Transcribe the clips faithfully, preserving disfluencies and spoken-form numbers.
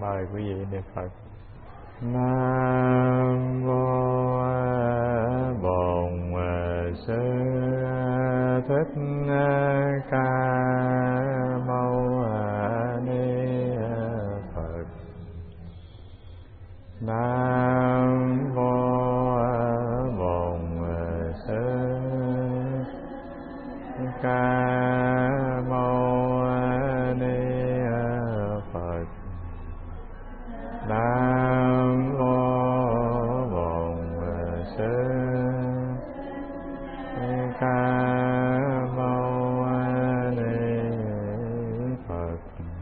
Mời quý vị niệm Phật. Nam mô Bổn Sư Thích Ca Mâu Ni Phật. Nam mô Bổn Sư Ca Mâu Ni Phật. Nam mô Bổn Sư Ca Mâu Ni Phật.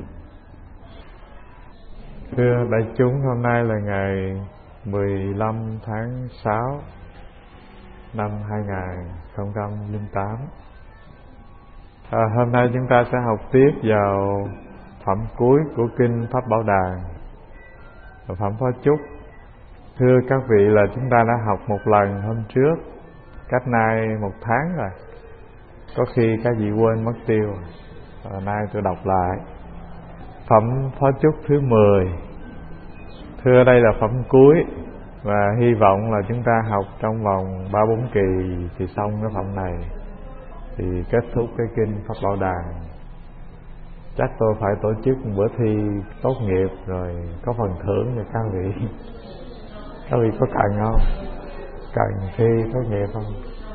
Thưa đại chúng, hôm nay là ngày mười lăm tháng sáu năm hai nghìn không trăm lẻ tám. À, hôm nay chúng ta sẽ học tiếp vào phẩm cuối của kinh Pháp Bảo Đàn, phẩm Phó Chúc. Thưa các vị, là chúng ta đã học một lần hôm trước, cách nay một tháng rồi. Có khi các vị quên mất tiêu. à, Nay tôi đọc lại phẩm Phó Chúc thứ mười. Thưa đây là phẩm cuối, và hy vọng là chúng ta học trong vòng ba bốn kỳ thì xong cái phẩm này, thì kết thúc cái kinh Pháp Bảo Đàn. Chắc tôi phải tổ chức một bữa thi tốt nghiệp rồi có phần thưởng cho các vị. Các vị có cần không? Cần thi tốt nghiệp không?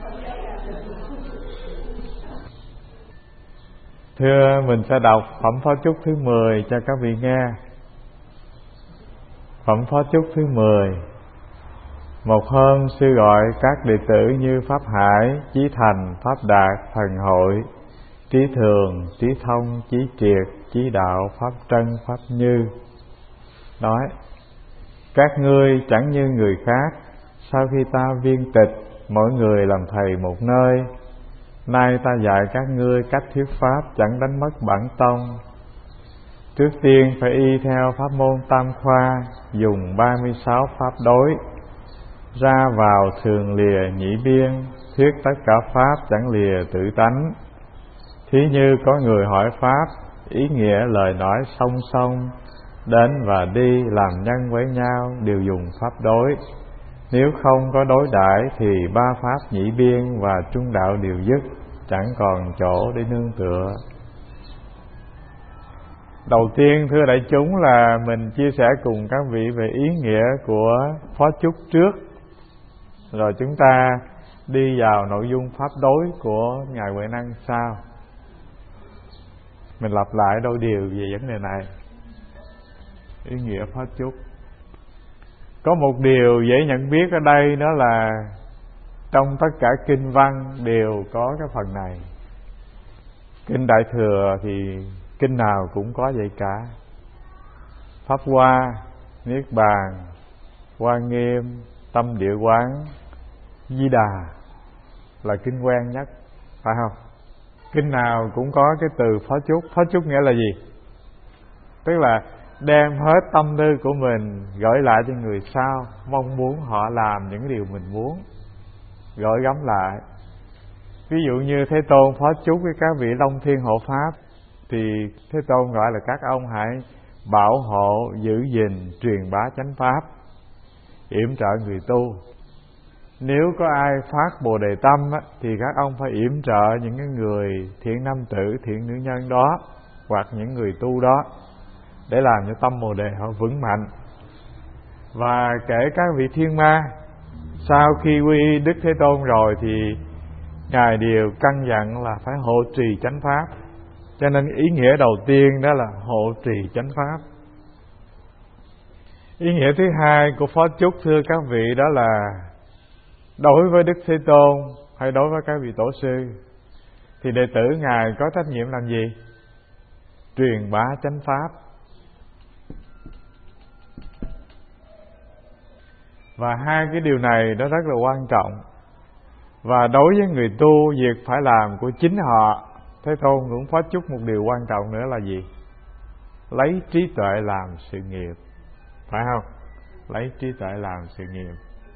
Thưa, mình sẽ đọc phẩm Phó Chúc thứ mười cho các vị nghe. Phẩm Phó Chúc thứ mười. Một hôm sư gọi các đệ tử như Pháp Hải, Chí Thành, Pháp Đạt, Thần Hội, Trí Thường, Trí Thông, Chí Triệt, Chí Đạo, Pháp Trân, Pháp Như, nói: các ngươi chẳng như người khác, sau khi ta viên tịch, mỗi người làm thầy một nơi. Nay ta dạy các ngươi cách thuyết pháp, chẳng đánh mất bản tông. Trước tiên phải y theo pháp môn tam khoa, dùng ba mươi sáu pháp đối. Ra vào thường lìa nhĩ biên, thuyết tất cả pháp chẳng lìa tự tánh. Thí như có người hỏi pháp, ý nghĩa lời nói song song, đến và đi làm nhân với nhau đều dùng pháp đối. Nếu không có đối đãi thì ba pháp nhĩ biên và trung đạo đều dứt, chẳng còn chỗ để nương tựa. Đầu tiên, thưa đại chúng, là mình chia sẻ cùng các vị về ý nghĩa của Phó Chúc trước, rồi chúng ta đi vào nội dung pháp đối của Ngài Huệ Năng sau. Mình lặp lại đôi điều về vấn đề này. Ý nghĩa Phó Chúc. Có một điều dễ nhận biết ở đây, đó là trong tất cả kinh văn đều có cái phần này. Kinh Đại Thừa thì kinh nào cũng có vậy cả. Pháp Hoa, Niết Bàn, Hoa Nghiêm, Tâm Địa Quán, Di Đà là kinh quen nhất, phải không? Kinh nào cũng có cái từ Phó Chúc. Phó Chúc nghĩa là gì? Tức là đem hết tâm tư của mình gửi lại cho người sau, mong muốn họ làm những điều mình muốn, gửi gắm lại. Ví dụ như Thế Tôn Phó Chúc với các vị Long Thiên Hộ Pháp, thì Thế Tôn gọi là các ông hãy bảo hộ, giữ gìn, truyền bá chánh pháp, yểm trợ người tu. Nếu có ai phát Bồ Đề tâm á, thì các ông phải yểm trợ những cái người thiện nam tử, thiện nữ nhân đó, hoặc những người tu đó, để làm cho tâm Bồ Đề họ vững mạnh. Và kể các vị thiên ma, sau khi quy y Đức Thế Tôn rồi thì Ngài đều căn dặn là phải hộ trì chánh pháp. Cho nên ý nghĩa đầu tiên đó là hộ trì chánh pháp. Ý nghĩa thứ hai của Phó Chúc, thưa các vị, đó là đối với Đức Thế Tôn hay đối với các vị tổ sư thì đệ tử Ngài có trách nhiệm làm gì? Truyền bá chánh pháp. Và hai cái điều này nó rất là quan trọng. Và đối với người tu, việc phải làm của chính họ, Thế Tôn cũng Phó Chúc một điều quan trọng nữa là gì? Lấy trí tuệ làm sự nghiệp, phải không? Lấy trí tuệ làm sự nghiệp.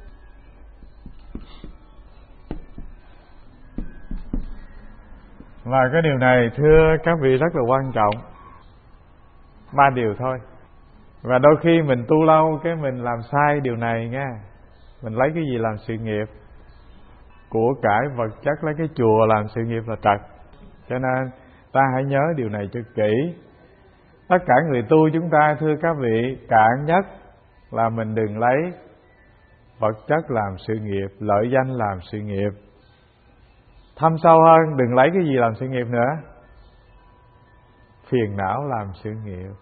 Và cái điều này, thưa các vị, rất là quan trọng. Ba điều thôi. Và đôi khi mình tu lâu cái mình làm sai điều này nha. Mình lấy cái gì làm sự nghiệp? Của cải vật chất, lấy cái chùa làm sự nghiệp là trật. Cho nên ta hãy nhớ điều này cho kỹ. Tất cả người tu chúng ta, thưa các vị, cạn nhất là mình đừng lấy vật chất làm sự nghiệp, lợi danh làm sự nghiệp. Thâm sâu hơn, đừng lấy cái gì làm sự nghiệp nữa? Phiền não làm sự nghiệp.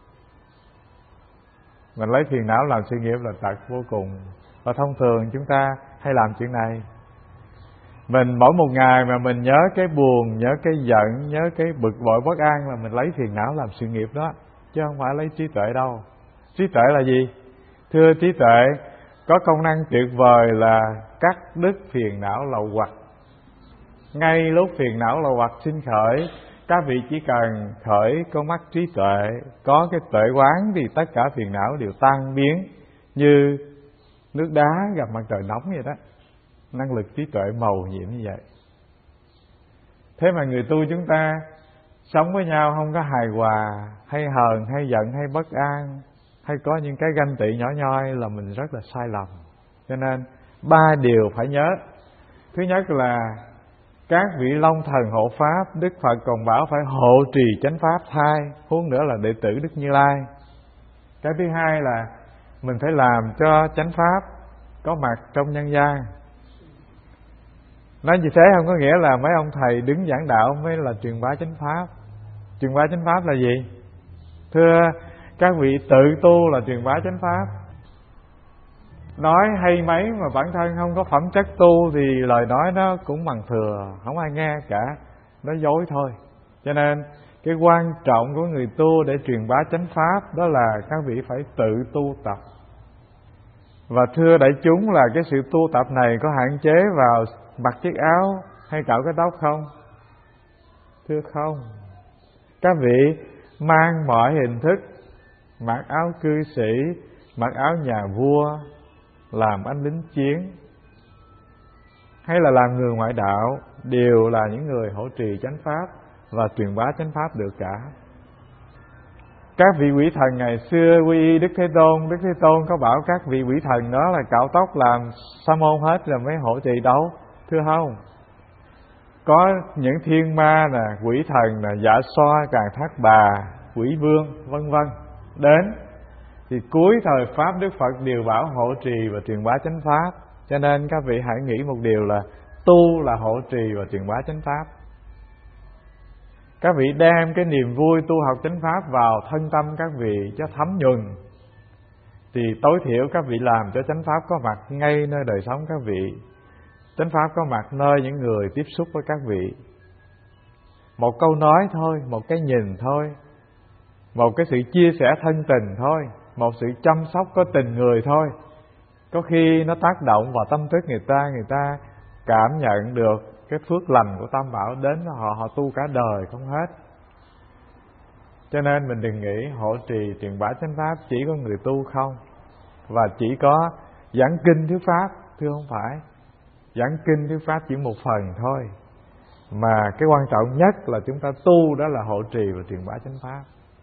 Mình lấy phiền não làm sự nghiệp là tật vô cùng. Và thông thường chúng ta hay làm chuyện này. Mình mỗi một ngày mà mình nhớ cái buồn, nhớ cái giận, nhớ cái bực bội bất an là mình lấy phiền não làm sự nghiệp đó, chứ không phải lấy trí tuệ đâu. Trí tuệ là gì? Thưa, trí tuệ có công năng tuyệt vời là cắt đứt phiền não lậu hoặc. Ngay lúc phiền não lậu hoặc sinh khởi, các vị chỉ cần khởi con mắt trí tuệ, có cái tuệ quán thì tất cả phiền não đều tan biến như nước đá gặp mặt trời nóng vậy đó. Năng lực trí tuệ màu nhiệm như vậy. Thế mà người tu chúng ta sống với nhau không có hài hòa, hay hờn, hay giận, hay bất an, hay có những cái ganh tị nhỏ nhoi là mình rất là sai lầm. Cho nên ba điều phải nhớ. Thứ nhất là các vị Long Thần hộ Pháp, Đức Phật còn bảo phải hộ trì chánh Pháp thai, huống nữa là đệ tử Đức Như Lai. Cái thứ hai là mình phải làm cho chánh Pháp có mặt trong nhân gian. Nói như thế không có nghĩa là mấy ông thầy đứng giảng đạo mới là truyền bá chánh Pháp. Truyền bá chánh Pháp là gì? Thưa các vị, tự tu là truyền bá chánh Pháp. Nói hay mấy mà bản thân không có phẩm chất tu thì lời nói nó cũng bằng thừa, không ai nghe cả, nói dối thôi. Cho nên cái quan trọng của người tu để truyền bá chánh Pháp đó là các vị phải tự tu tập. Và thưa đại chúng, là cái sự tu tập này có hạn chế vào mặc chiếc áo hay cạo cái tóc không? Thưa không. Các vị mang mọi hình thức, mặc áo cư sĩ, mặc áo nhà vua, làm anh lính chiến, hay là làm người ngoại đạo, đều là những người hỗ trì chánh Pháp và truyền bá chánh Pháp được cả. Các vị quỷ thần ngày xưa quy y Đức Thế Tôn, Đức Thế Tôn có bảo các vị quỷ thần đó là cạo tóc làm sa môn hết rồi mới hộ trì đâu, thưa không? Có những thiên ma nè, quỷ thần nè, Dạ Xoa, Càn Thác Bà, quỷ vương vân vân đến thì cuối thời Pháp Đức Phật đều bảo hộ trì và truyền bá chánh Pháp. Cho nên các vị hãy nghĩ một điều là tu là hộ trì và truyền bá chánh Pháp. Các vị đem cái niềm vui tu học chánh Pháp vào thân tâm các vị cho thấm nhuần, thì tối thiểu các vị làm cho chánh Pháp có mặt ngay nơi đời sống các vị. Chánh Pháp có mặt nơi những người tiếp xúc với các vị. Một câu nói thôi, một cái nhìn thôi, một cái sự chia sẻ thân tình thôi, một sự chăm sóc có tình người thôi, có khi nó tác động vào tâm thức người ta, người ta cảm nhận được cái phước lành của Tam Bảo đến họ, họ tu cả đời không hết. Cho nên mình đừng nghĩ hộ trì truyền bá chánh Pháp chỉ có người tu không, và chỉ có giảng kinh thuyết Pháp. Thưa không phải, giảng kinh thuyết Pháp chỉ một phần thôi, mà cái quan trọng nhất là chúng ta tu đó là hộ trì và truyền bá chánh Pháp.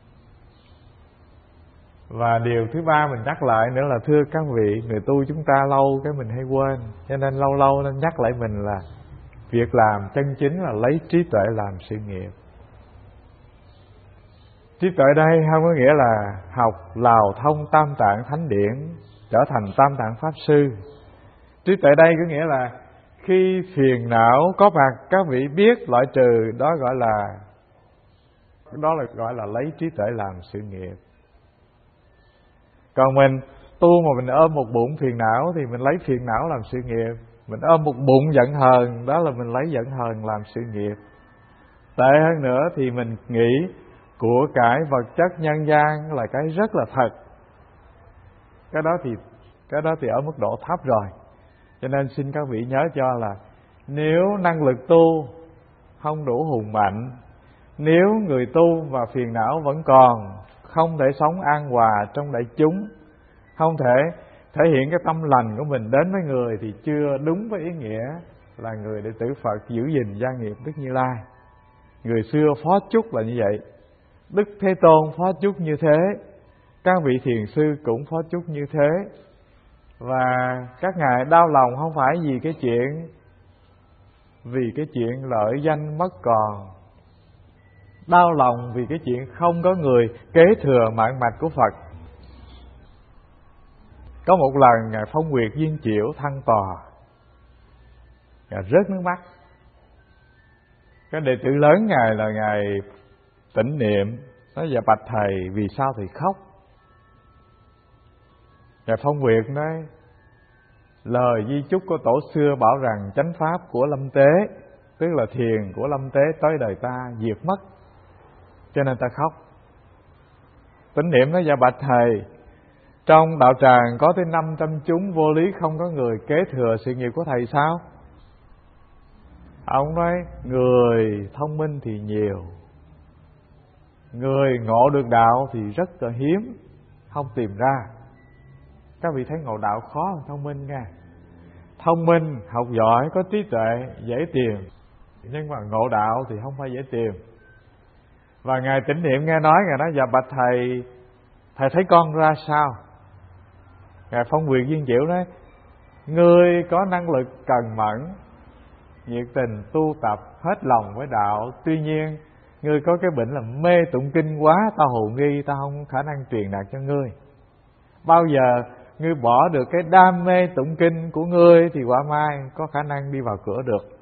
Và điều thứ ba mình nhắc lại nữa là thưa các vị, người tu chúng ta lâu cái mình hay quên, cho nên lâu lâu nên nhắc lại mình là việc làm chân chính là lấy trí tuệ làm sự nghiệp. Trí tuệ đây không có nghĩa là học lào thông tam tạng thánh điển trở thành tam tạng pháp sư. Trí tuệ đây có nghĩa là khi phiền não có mặt các vị biết loại trừ, đó gọi là đó là gọi là lấy trí tuệ làm sự nghiệp. Còn mình tu mà mình ôm một bụng phiền não thì mình lấy phiền não làm sự nghiệp. Mình ôm một bụng giận hờn, đó là mình lấy giận hờn làm sự nghiệp. Tệ hơn nữa thì mình nghĩ của cải vật chất nhân gian là cái rất là thật. Cái đó thì cái đó thì ở mức độ thấp rồi. Cho nên xin các vị nhớ cho là nếu năng lực tu không đủ hùng mạnh, nếu người tu và phiền não vẫn còn, không thể sống an hòa trong đại chúng, không thể thể hiện cái tâm lành của mình đến với người, thì chưa đúng với ý nghĩa là người đệ tử Phật giữ gìn gia nghiệp Đức Như Lai. Người xưa phó chúc là như vậy, Đức Thế Tôn phó chúc như thế, các vị thiền sư cũng phó chúc như thế. Và các ngài đau lòng không phải vì cái chuyện Vì cái chuyện lợi danh mất còn, đau lòng vì cái chuyện không có người kế thừa mạng mạch của Phật. Có một lần Ngài Phong Nguyệt Viên Chiểu thăng tòa, Ngài rớt nước mắt. Cái đệ tử lớn Ngài là Ngài Tĩnh Niệm nói: dạ bạch thầy, vì sao thầy khóc? Ngài Phong Nguyệt nói: lời di chúc của tổ xưa bảo rằng chánh pháp của Lâm Tế, tức là thiền của Lâm Tế tới đời ta diệt mất, cho nên ta khóc. Tĩnh Niệm nói: dạ bạch thầy, trong đạo tràng có tới năm trăm chúng vô lý, không có người kế thừa sự nghiệp của thầy sao? Ông nói: người thông minh thì nhiều, người ngộ được đạo thì rất là hiếm, không tìm ra. Các vị thấy ngộ đạo khó hơn thông minh nha. Thông minh, học giỏi, có trí tuệ dễ tìm, nhưng mà ngộ đạo thì không phải dễ tìm. Và Ngài Tĩnh Niệm nghe nói, Ngài nói: dạ bạch thầy, thầy thấy con ra sao? Ngài Phong Nguyệt Viên Chiểu nói: ngươi có năng lực cần mẫn, nhiệt tình tu tập, hết lòng với đạo. Tuy nhiên ngươi có cái bệnh là mê tụng kinh quá, ta hồ nghi, ta không có khả năng truyền đạt cho ngươi. Bao giờ ngươi bỏ được cái đam mê tụng kinh của ngươi thì quả mai có khả năng đi vào cửa được.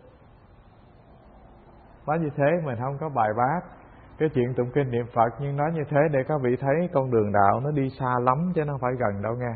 Nói như thế mình không có bài bác cái chuyện tụng kinh niệm Phật, nhưng nói như thế để các vị thấy con đường đạo nó đi xa lắm chứ nó không phải gần đâu nghe.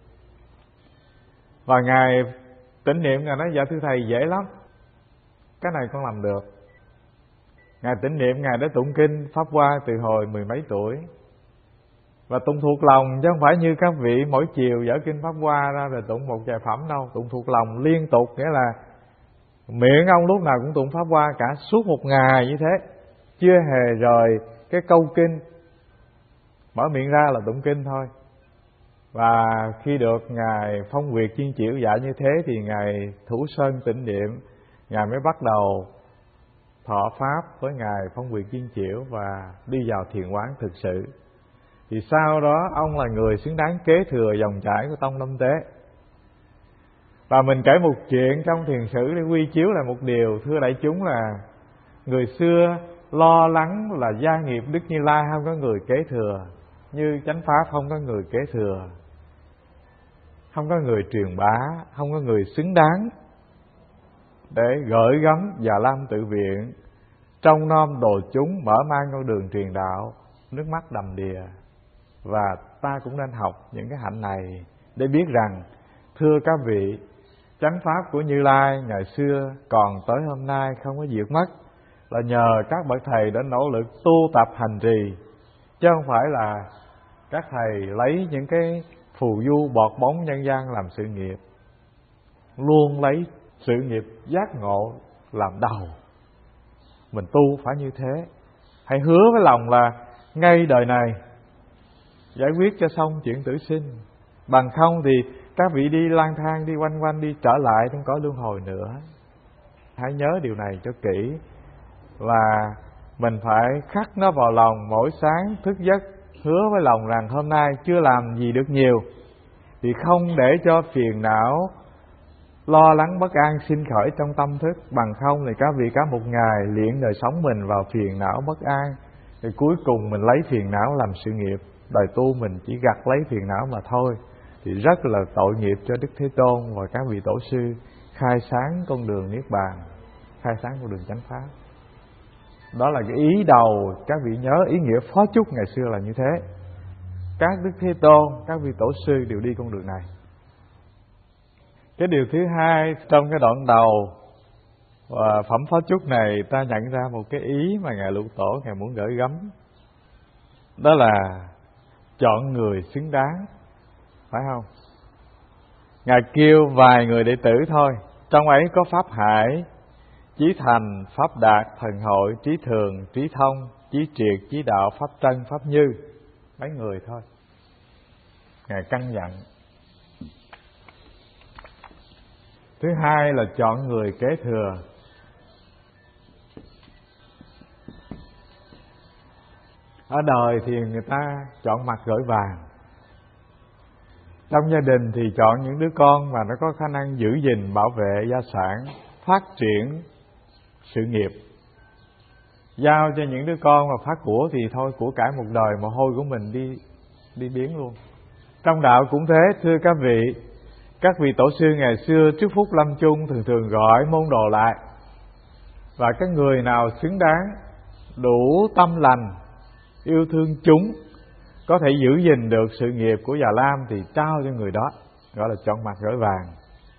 Và Ngài Tĩnh Niệm Ngài nói: dạ thưa thầy, dễ lắm, cái này con làm được. Ngài Tĩnh Niệm Ngài đã tụng kinh Pháp Hoa từ hồi mười mấy tuổi, và tụng thuộc lòng, chứ không phải như các vị mỗi chiều dở kinh Pháp Hoa ra rồi tụng một vài phẩm đâu. Tụng thuộc lòng liên tục, nghĩa là miệng ông lúc nào cũng tụng Pháp Hoa cả suốt một ngày như thế, chưa hề rời cái câu kinh, mở miệng ra là tụng kinh thôi. Và khi được Ngài Phong Nguyệt Viên Chiểu dạy như thế thì Ngài Thủ Sơn Tĩnh Niệm Ngài mới bắt đầu thọ pháp với Ngài Phong Nguyệt Viên Chiểu và đi vào thiền quán thực sự. Thì sau đó ông là người xứng đáng kế thừa dòng chảy của tông Lâm Tế. Và mình kể một chuyện trong thiền sử để quy chiếu lại một điều, thưa đại chúng, là người xưa lo lắng là gia nghiệp Đức Như Lai không có người kế thừa, như chánh pháp không có người kế thừa, không có người truyền bá, không có người xứng đáng để gửi gắm Già Lam Tự Viện, trông nom đồ chúng, mở mang con đường truyền đạo. Nước mắt đầm đìa. Và ta cũng nên học những cái hạnh này để biết rằng, thưa các vị, chánh pháp của Như Lai ngày xưa còn tới hôm nay không có diệt mất là nhờ các bậc thầy đã nỗ lực tu tập hành trì, chứ không phải là các thầy lấy những cái phù du bọt bóng nhân gian làm sự nghiệp. Luôn lấy sự nghiệp giác ngộ làm đầu. Mình tu phải như thế. Hãy hứa với lòng là ngay đời này giải quyết cho xong chuyện tử sinh. Bằng không thì các vị đi lang thang, đi quanh quanh, đi trở lại trong cõi luân hồi nữa. Hãy nhớ điều này cho kỹ. Và mình phải khắc nó vào lòng mỗi sáng thức giấc, hứa với lòng rằng hôm nay chưa làm gì được nhiều thì không để cho phiền não, lo lắng bất an sinh khởi trong tâm thức. Bằng không thì các vị cả một ngày luyện đời sống mình vào phiền não bất an, thì cuối cùng mình lấy phiền não làm sự nghiệp. Đời tu mình chỉ gặt lấy phiền não mà thôi, thì rất là tội nghiệp cho Đức Thế Tôn và các vị tổ sư khai sáng con đường Niết Bàn, khai sáng con đường chánh pháp. Đó là cái ý đầu. Các vị nhớ ý nghĩa phó chúc ngày xưa là như thế. Các Đức Thế Tôn, các vị tổ sư đều đi con đường này. Cái điều thứ hai trong cái đoạn đầu và phẩm phó chúc này, ta nhận ra một cái ý mà Ngài Lục Tổ Ngài muốn gửi gắm. Đó là chọn người xứng đáng, phải không? Ngài kêu vài người đệ tử thôi, trong ấy có Pháp Hải, Chí Thành, Pháp Đạt, Thần Hội, Trí Thường, Trí Thông, Chí Triệt, Chí Đạo, Pháp Trân, Pháp Như. Mấy người thôi. Ngài căn dặn. Thứ hai là chọn người kế thừa. Ở đời thì người ta chọn mặt gửi vàng, Trong gia đình thì chọn những đứa con mà nó có khả năng giữ gìn, bảo vệ gia sản, phát triển sự nghiệp. Giao cho những đứa con mà phát của thì thôi, của cải một đời mồ hôi của mình đi đi biến luôn. Trong đạo cũng thế, thưa các vị, các vị tổ sư ngày xưa trước phút lâm chung thường thường gọi môn đồ lại, và các người nào xứng đáng, đủ tâm lành, yêu thương chúng, có thể giữ gìn được sự nghiệp của Già Lam thì trao cho người đó, gọi là chọn mặt gửi vàng.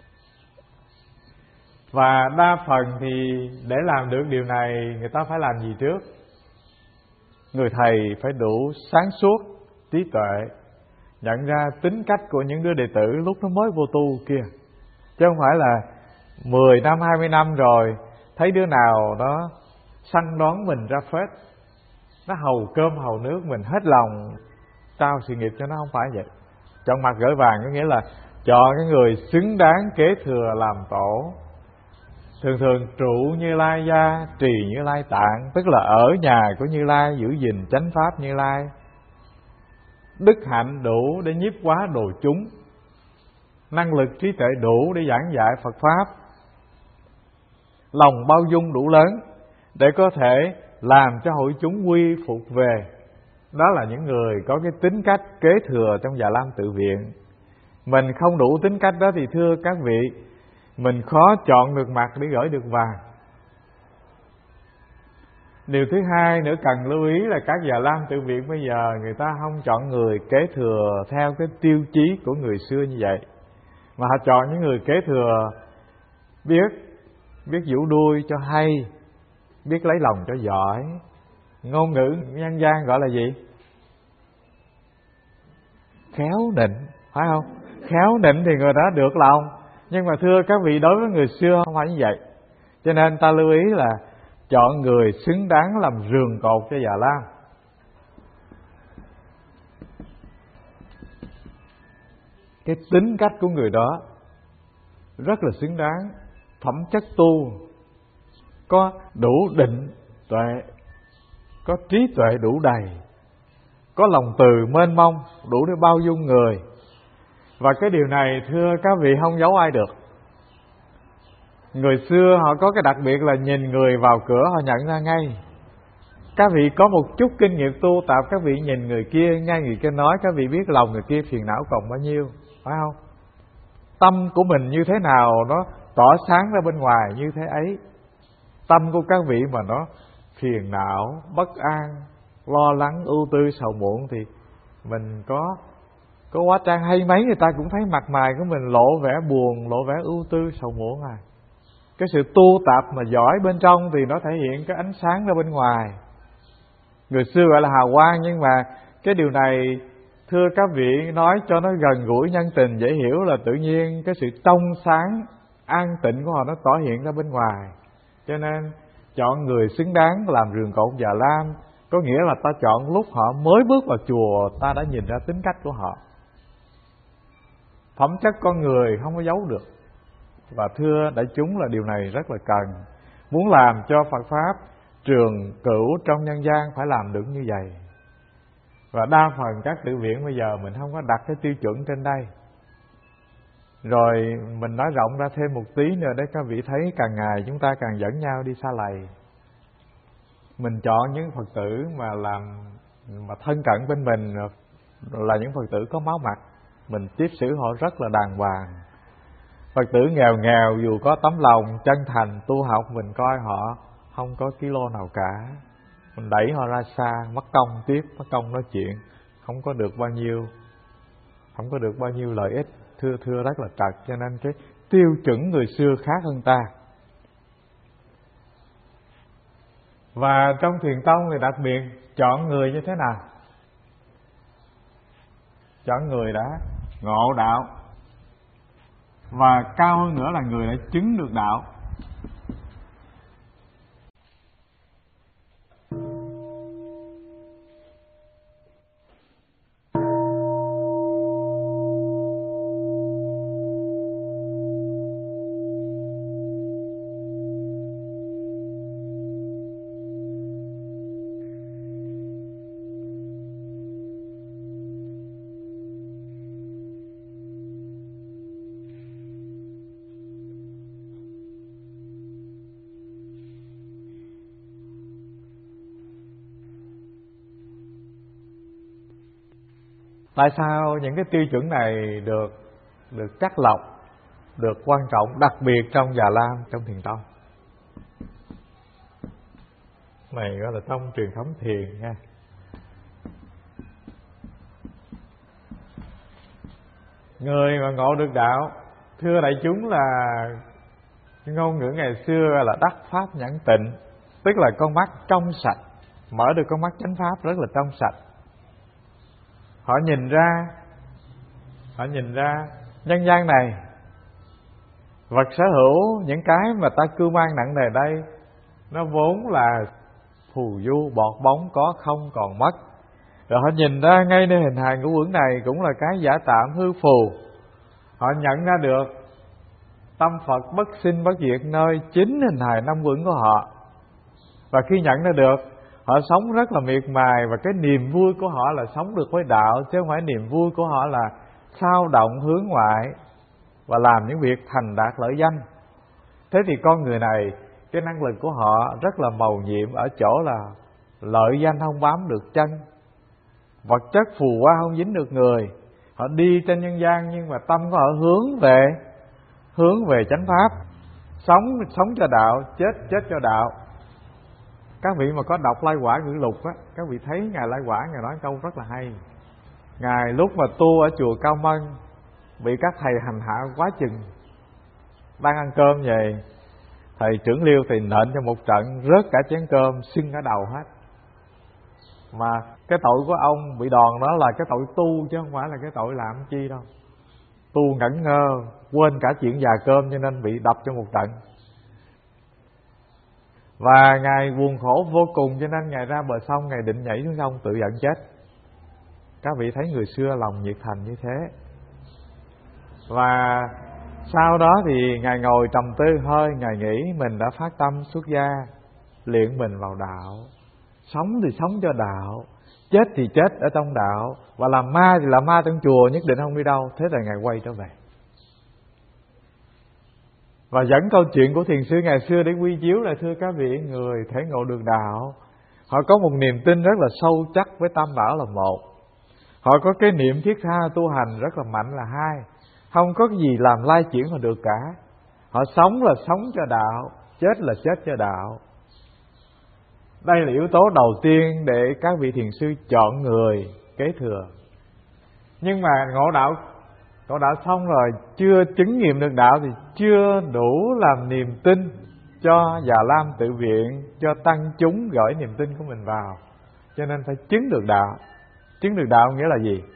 Và đa phần thì để làm được điều này, người ta phải làm gì trước? Người thầy phải đủ sáng suốt, trí tuệ, nhận ra tính cách của những đứa đệ tử lúc nó mới vô tu kia. Chứ không phải là mười năm, hai mươi năm rồi thấy đứa nào nó săn đón mình ra phết, nó hầu cơm hầu nước mình hết lòng trao sự nghiệp cho nó, không phải vậy. Chọn mặt gửi vàng có nghĩa là chọn cái người xứng đáng kế thừa làm tổ. Thường thường trụ Như Lai gia, trì Như Lai tạng, tức là ở nhà của Như Lai, giữ gìn chánh pháp Như Lai. Đức hạnh đủ để nhiếp hóa đồ chúng, năng lực trí tuệ đủ để giảng dạy Phật pháp, lòng bao dung đủ lớn để có thể làm cho hội chúng quy phục về. Đó là những người có cái tính cách kế thừa trong Già Lam Tự Viện. Mình không đủ tính cách đó thì thưa các vị, mình khó chọn được mặt để gửi được vàng. Điều thứ hai nữa cần lưu ý là các Già Lam Tự Viện bây giờ người ta không chọn người kế thừa theo cái tiêu chí của người xưa như vậy, mà họ chọn những người kế thừa biết biết vũ đuôi cho hay, biết lấy lòng cho giỏi. Ngôn ngữ nhân gian gọi là gì? Khéo nịnh, phải không? Khéo nịnh thì người đó được lòng. Nhưng mà thưa các vị, đối với người xưa không phải như vậy. Cho nên ta lưu ý là chọn người xứng đáng làm giường cột cho Già Lam. Cái tính cách của người đó rất là xứng đáng, phẩm chất tu có đủ định tuệ, có trí tuệ đủ đầy, có lòng từ mênh mông, đủ để bao dung người. Và cái điều này thưa các vị không giấu ai được. Người xưa họ có cái đặc biệt là nhìn người vào cửa họ nhận ra ngay. Các vị có một chút kinh nghiệm tu tập, các vị nhìn người kia, nghe người kia nói, các vị biết lòng người kia phiền não còn bao nhiêu, phải không? Tâm của mình như thế nào nó tỏ sáng ra bên ngoài như thế ấy. Tâm của các vị mà nó phiền não, bất an, lo lắng, ưu tư, sầu muộn thì mình có có hóa trang hay mấy người ta cũng thấy mặt mày của mình lộ vẻ buồn, lộ vẻ ưu tư, sầu muộn à. Cái sự tu tập mà giỏi bên trong thì nó thể hiện cái ánh sáng ra bên ngoài. Người xưa gọi là hào quang, nhưng mà cái điều này thưa các vị nói cho nó gần gũi nhân tình dễ hiểu là tự nhiên cái sự trong sáng, an tịnh của họ nó tỏ hiện ra bên ngoài. Cho nên chọn người xứng đáng làm giường cột Già Lam có nghĩa là ta chọn lúc họ mới bước vào chùa, ta đã nhìn ra tính cách của họ. Phẩm chất con người không có giấu được. Và thưa đại chúng là điều này rất là cần. Muốn làm cho Phật Pháp trường cửu trong nhân gian phải làm được như vậy. Và đa phần các tự viện bây giờ mình không có đặt cái tiêu chuẩn trên đây. Rồi mình nói rộng ra thêm một tí nữa để các vị thấy càng ngày chúng ta càng dẫn nhau đi xa lầy. Mình chọn những Phật tử mà làm mà thân cận bên mình là những Phật tử có máu mặt, mình tiếp xử họ rất là đàng hoàng. Phật tử nghèo nghèo dù có tấm lòng chân thành tu học, mình coi họ không có kilo nào cả, mình đẩy họ ra xa, mất công tiếp, mất công nói chuyện, không có được bao nhiêu, không có được bao nhiêu lợi ích. Thưa thưa rất là trật. Cho nên cái tiêu chuẩn người xưa khác hơn ta. Và trong thiền tông thì đặc biệt chọn người như thế nào? Chọn người đã ngộ đạo, và cao hơn nữa là người đã chứng được đạo. Tại sao những cái tiêu chuẩn này được được chắc lọc, được quan trọng, đặc biệt trong Già Lam, trong Thiền tông? Này gọi là tông truyền thống thiền nha. Người mà ngộ được đạo, thưa đại chúng, là ngôn ngữ ngày xưa là đắc pháp nhãn tịnh, tức là con mắt trong sạch, mở được con mắt chánh pháp rất là trong sạch. Họ nhìn ra, họ nhìn ra nhân gian này, vật sở hữu, những cái mà ta cưu mang nặng nề đây, nó vốn là phù du bọt bóng, có không còn mất. Rồi họ nhìn ra ngay nơi hình hài ngũ uẩn này cũng là cái giả tạm hư phù. Họ nhận ra được tâm Phật bất sinh bất diệt nơi chính hình hài năm uẩn của họ. Và khi nhận ra được, họ sống rất là miệt mài. Và cái niềm vui của họ là sống được với đạo, chứ không phải niềm vui của họ là sao động hướng ngoại và làm những việc thành đạt lợi danh. Thế thì con người này, cái năng lực của họ rất là mầu nhiệm ở chỗ là lợi danh không bám được chân, vật chất phù hoa không dính được người. Họ đi trên nhân gian nhưng mà tâm của họ hướng về hướng về chánh pháp, sống sống cho đạo, chết chết cho đạo. Các vị mà có đọc Lai Quả Ngữ Lục á, các vị thấy ngài Lai Quả ngài nói câu rất là hay. Ngài lúc mà tu ở chùa Cao Mân, bị các thầy hành hạ quá chừng, đang ăn cơm về, thầy trưởng liêu thì nện cho một trận, rớt cả chén cơm, sưng cả đầu hết. Mà cái tội của ông bị đòn đó là cái tội tu, chứ không phải là cái tội làm chi đâu. Tu ngẩn ngơ, quên cả chuyện già cơm cho nên bị đập cho một trận. Và ngài buồn khổ vô cùng, cho nên ngài ra bờ sông, ngài định nhảy xuống sông tự dẫn chết. Các vị thấy người xưa lòng nhiệt thành như thế. Và sau đó thì ngài ngồi trầm tư hơi, ngài nghĩ mình đã phát tâm xuất gia, luyện mình vào đạo, sống thì sống cho đạo, chết thì chết ở trong đạo, và làm ma thì làm ma trong chùa, nhất định không đi đâu. Thế là ngài quay trở về và dẫn câu chuyện của thiền sư ngày xưa để quy chiếu lại. Thưa các vị, người thể ngộ được đạo, họ có một niềm tin rất là sâu chắc với Tam Bảo là một, họ có cái niệm thiết tha tu hành rất là mạnh là hai, không có gì làm lai chuyển mà được cả. Họ sống là sống cho đạo, chết là chết cho đạo. Đây là yếu tố đầu tiên để các vị thiền sư chọn người kế thừa. Nhưng mà ngộ đạo Ngộ đạo xong rồi, chưa chứng nghiệm được đạo thì chưa đủ làm niềm tin cho Già Lam Tự Viện, cho tăng chúng gửi niềm tin của mình vào. Cho nên phải chứng được đạo. Chứng được đạo nghĩa là gì?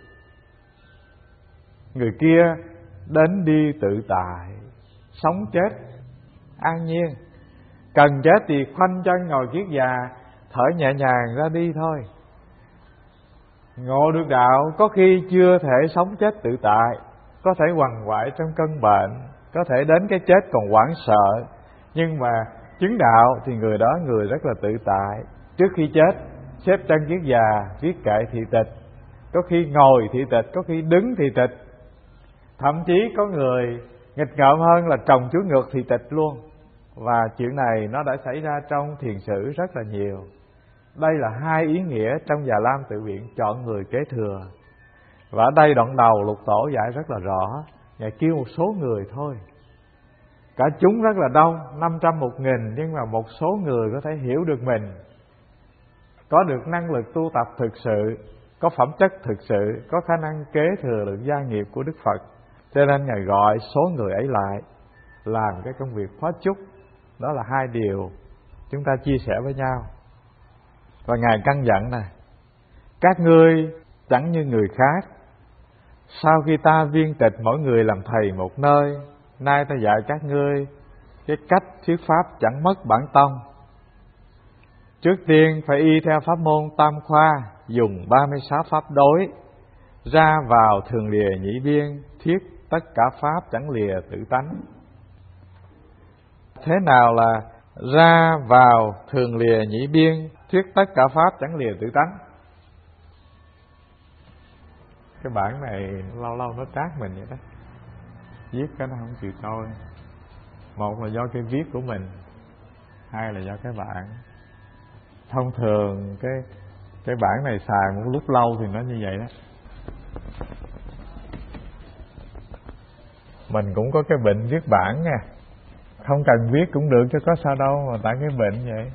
Người kia đến đi tự tại, sống chết an nhiên, cần chết thì khoanh chân ngồi kiết già, thở nhẹ nhàng ra đi thôi. Ngộ được đạo có khi chưa thể sống chết tự tại, có thể quằn quại trong cơn bệnh, có thể đến cái chết còn hoảng sợ. Nhưng mà chứng đạo thì người đó người rất là tự tại. Trước khi chết, xếp chân kiết già, viết kệ thị tịch, có khi ngồi thị tịch, có khi đứng thị tịch. Thậm chí có người nghịch ngợm hơn là trồng chuối ngược thị tịch luôn. Và chuyện này nó đã xảy ra trong thiền sử rất là nhiều. Đây là hai ý nghĩa trong Già Lam Tự Viện chọn người kế thừa. Và ở đây đoạn đầu Lục Tổ dạy rất là rõ. Ngài kêu một số người thôi, cả chúng rất là đông, năm trăm một nghìn, nhưng mà một số người có thể hiểu được mình, có được năng lực tu tập thực sự, có phẩm chất thực sự, có khả năng kế thừa được gia nghiệp của Đức Phật. Cho nên Ngài gọi số người ấy lại làm cái công việc phó chúc. Đó là hai điều chúng ta chia sẻ với nhau. Và Ngài căn dặn này: các ngươi chẳng như người khác, sau khi ta viên tịch mỗi người làm thầy một nơi, nay ta dạy các ngươi cái cách thuyết pháp chẳng mất bản tông. Trước tiên phải y theo pháp môn tam khoa, dùng ba mươi sáu pháp đối, ra vào thường lìa nhĩ biên, thuyết tất cả pháp chẳng lìa tự tánh. Thế nào là ra vào thường lìa nhĩ biên, thuyết tất cả pháp chẳng lìa tự tánh? Cái bản này lâu lâu nó trát mình vậy đó, viết cái nó không chịu trôi. Một là do cái viết của mình, hai là do cái bản. Thông thường cái cái bản này xài một lúc lâu thì nó như vậy đó. Mình cũng có cái bệnh viết bản nha, không cần viết cũng được chứ có sao đâu, mà tại cái bệnh vậy.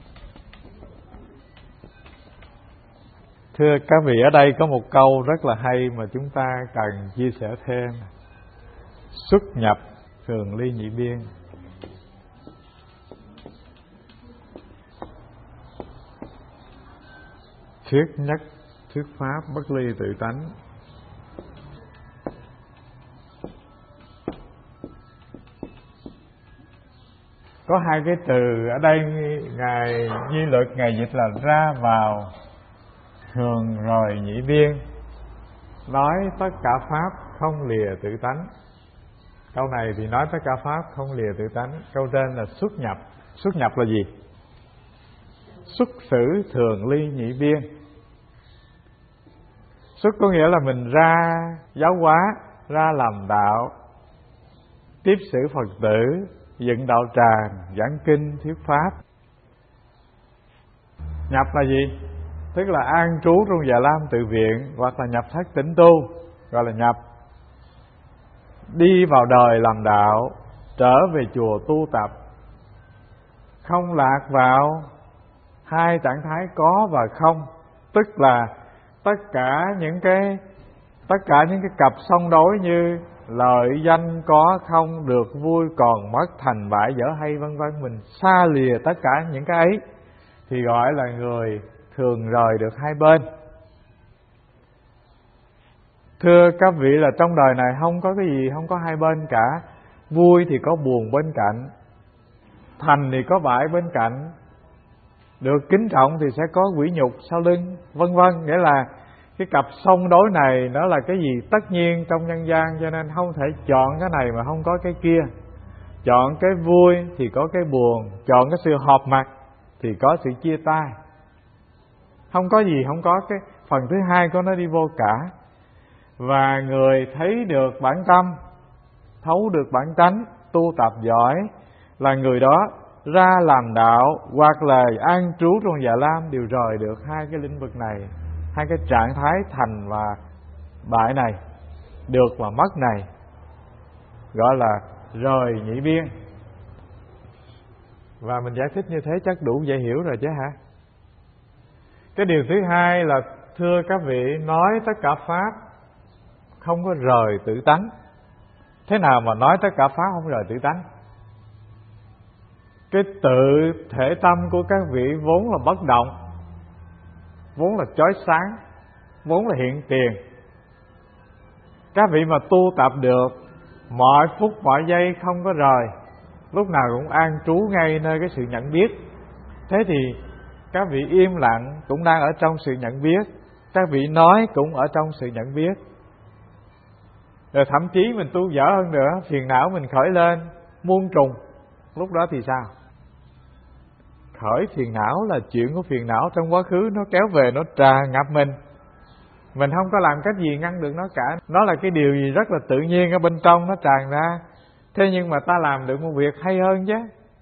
Thưa các vị, ở đây có một câu rất là hay mà chúng ta cần chia sẻ thêm. Xuất nhập thường ly nhị biên. Thuyết nhất thuyết pháp bất ly tự tánh. Có hai cái từ ở đây ngài Duy Luật ngài dịch là ra vào thường rồi nhị biên, nói tất cả pháp không lìa tự tánh. Câu này thì nói tất cả pháp không lìa tự tánh. Câu trên là xuất nhập. Xuất nhập là gì? Xuất xử thường ly nhị biên. Xuất có nghĩa là mình ra giáo hóa, ra làm đạo, tiếp xử Phật tử, dựng đạo tràng, giảng kinh, thuyết pháp. Nhập là gì? Tức là an trú trong Già Lam tự viện, hoặc là nhập thất tĩnh tu, gọi là nhập. Đi vào đời làm đạo, trở về chùa tu tập, không lạc vào hai trạng thái có và không. Tức là tất cả những cái tất cả những cái cặp song đối như lợi danh có không, được vui còn mất, thành bại dở hay, vân vân, mình xa lìa tất cả những cái ấy thì gọi là người thường rời được hai bên. Thưa các vị, là trong đời này không có cái gì không có hai bên cả. Vui thì có buồn bên cạnh, thành thì có bại bên cạnh, được kính trọng thì sẽ có quỷ nhục sau lưng, vân vân. Nghĩa là cái cặp song đối này nó là cái gì tất nhiên trong nhân gian, cho nên không thể chọn cái này mà không có cái kia. Chọn cái vui thì có cái buồn, chọn cái sự họp mặt thì có sự chia tay. Không có gì không có cái phần thứ hai của nó đi vô cả. Và người thấy được bản tâm, thấu được bản tánh, tu tập giỏi là người đó ra làm đạo hoặc là an trú trong Già Lam đều rời được hai cái lĩnh vực này, hai cái trạng thái thành và bại này, được và mất này, gọi là rời nhị biên. Và mình giải thích như thế chắc đủ dễ hiểu rồi chứ hả? Cái điều thứ hai là thưa các vị, nói tất cả pháp không có rời tự tánh. Thế nào mà nói tất cả pháp không rời tự tánh? Cái tự thể tâm của các vị vốn là bất động, vốn là chói sáng, vốn là hiện tiền. Các vị mà tu tập được, mọi phút mọi giây không có rời, lúc nào cũng an trú ngay nơi cái sự nhận biết. Thế thì các vị im lặng cũng đang ở trong sự nhận biết, các vị nói cũng ở trong sự nhận biết. Rồi thậm chí mình tu dở hơn nữa, phiền não mình khởi lên muôn trùng, lúc đó thì sao? Khởi phiền não là chuyện của phiền não trong quá khứ, nó kéo về, nó tràn ngập mình. Mình không có làm cách gì ngăn được nó cả. Nó là cái điều gì rất là tự nhiên ở bên trong, nó tràn ra. Thế nhưng mà ta làm được một việc hay hơn chứ.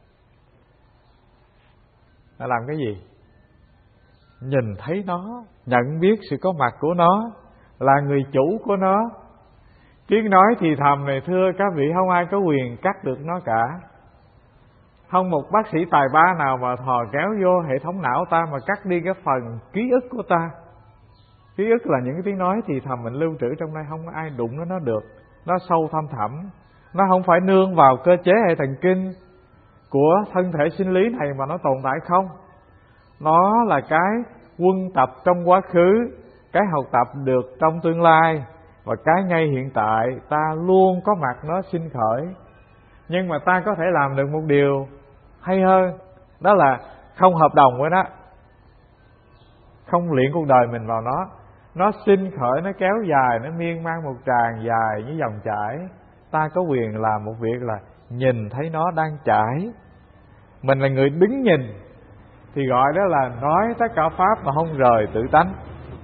Ta làm cái gì? Nhìn thấy nó, nhận biết sự có mặt của nó, là người chủ của nó. Tiếng nói thì thầm này thưa các vị, không ai có quyền cắt được nó cả. Không một bác sĩ tài ba nào mà thò kéo vô hệ thống não ta mà cắt đi cái phần ký ức của ta. Ký ức là những cái tiếng nói thì thầm mình lưu trữ trong đây, không có ai đụng nó nó được. Nó sâu thăm thẳm, nó không phải nương vào cơ chế hệ thần kinh của thân thể sinh lý này mà nó tồn tại không. Nó là cái quân tập trong quá khứ, cái học tập được trong tương lai, và cái ngay hiện tại ta luôn có mặt nó sinh khởi. Nhưng mà ta có thể làm được một điều hay hơn, đó là không hợp đồng với nó, không luyện cuộc đời mình vào nó. Nó sinh khởi, nó kéo dài, nó miên man một tràng dài như dòng chảy. Ta có quyền làm một việc là nhìn thấy nó đang chảy. Mình là người đứng nhìn thì gọi đó là nói tất cả pháp mà không rời tự tánh.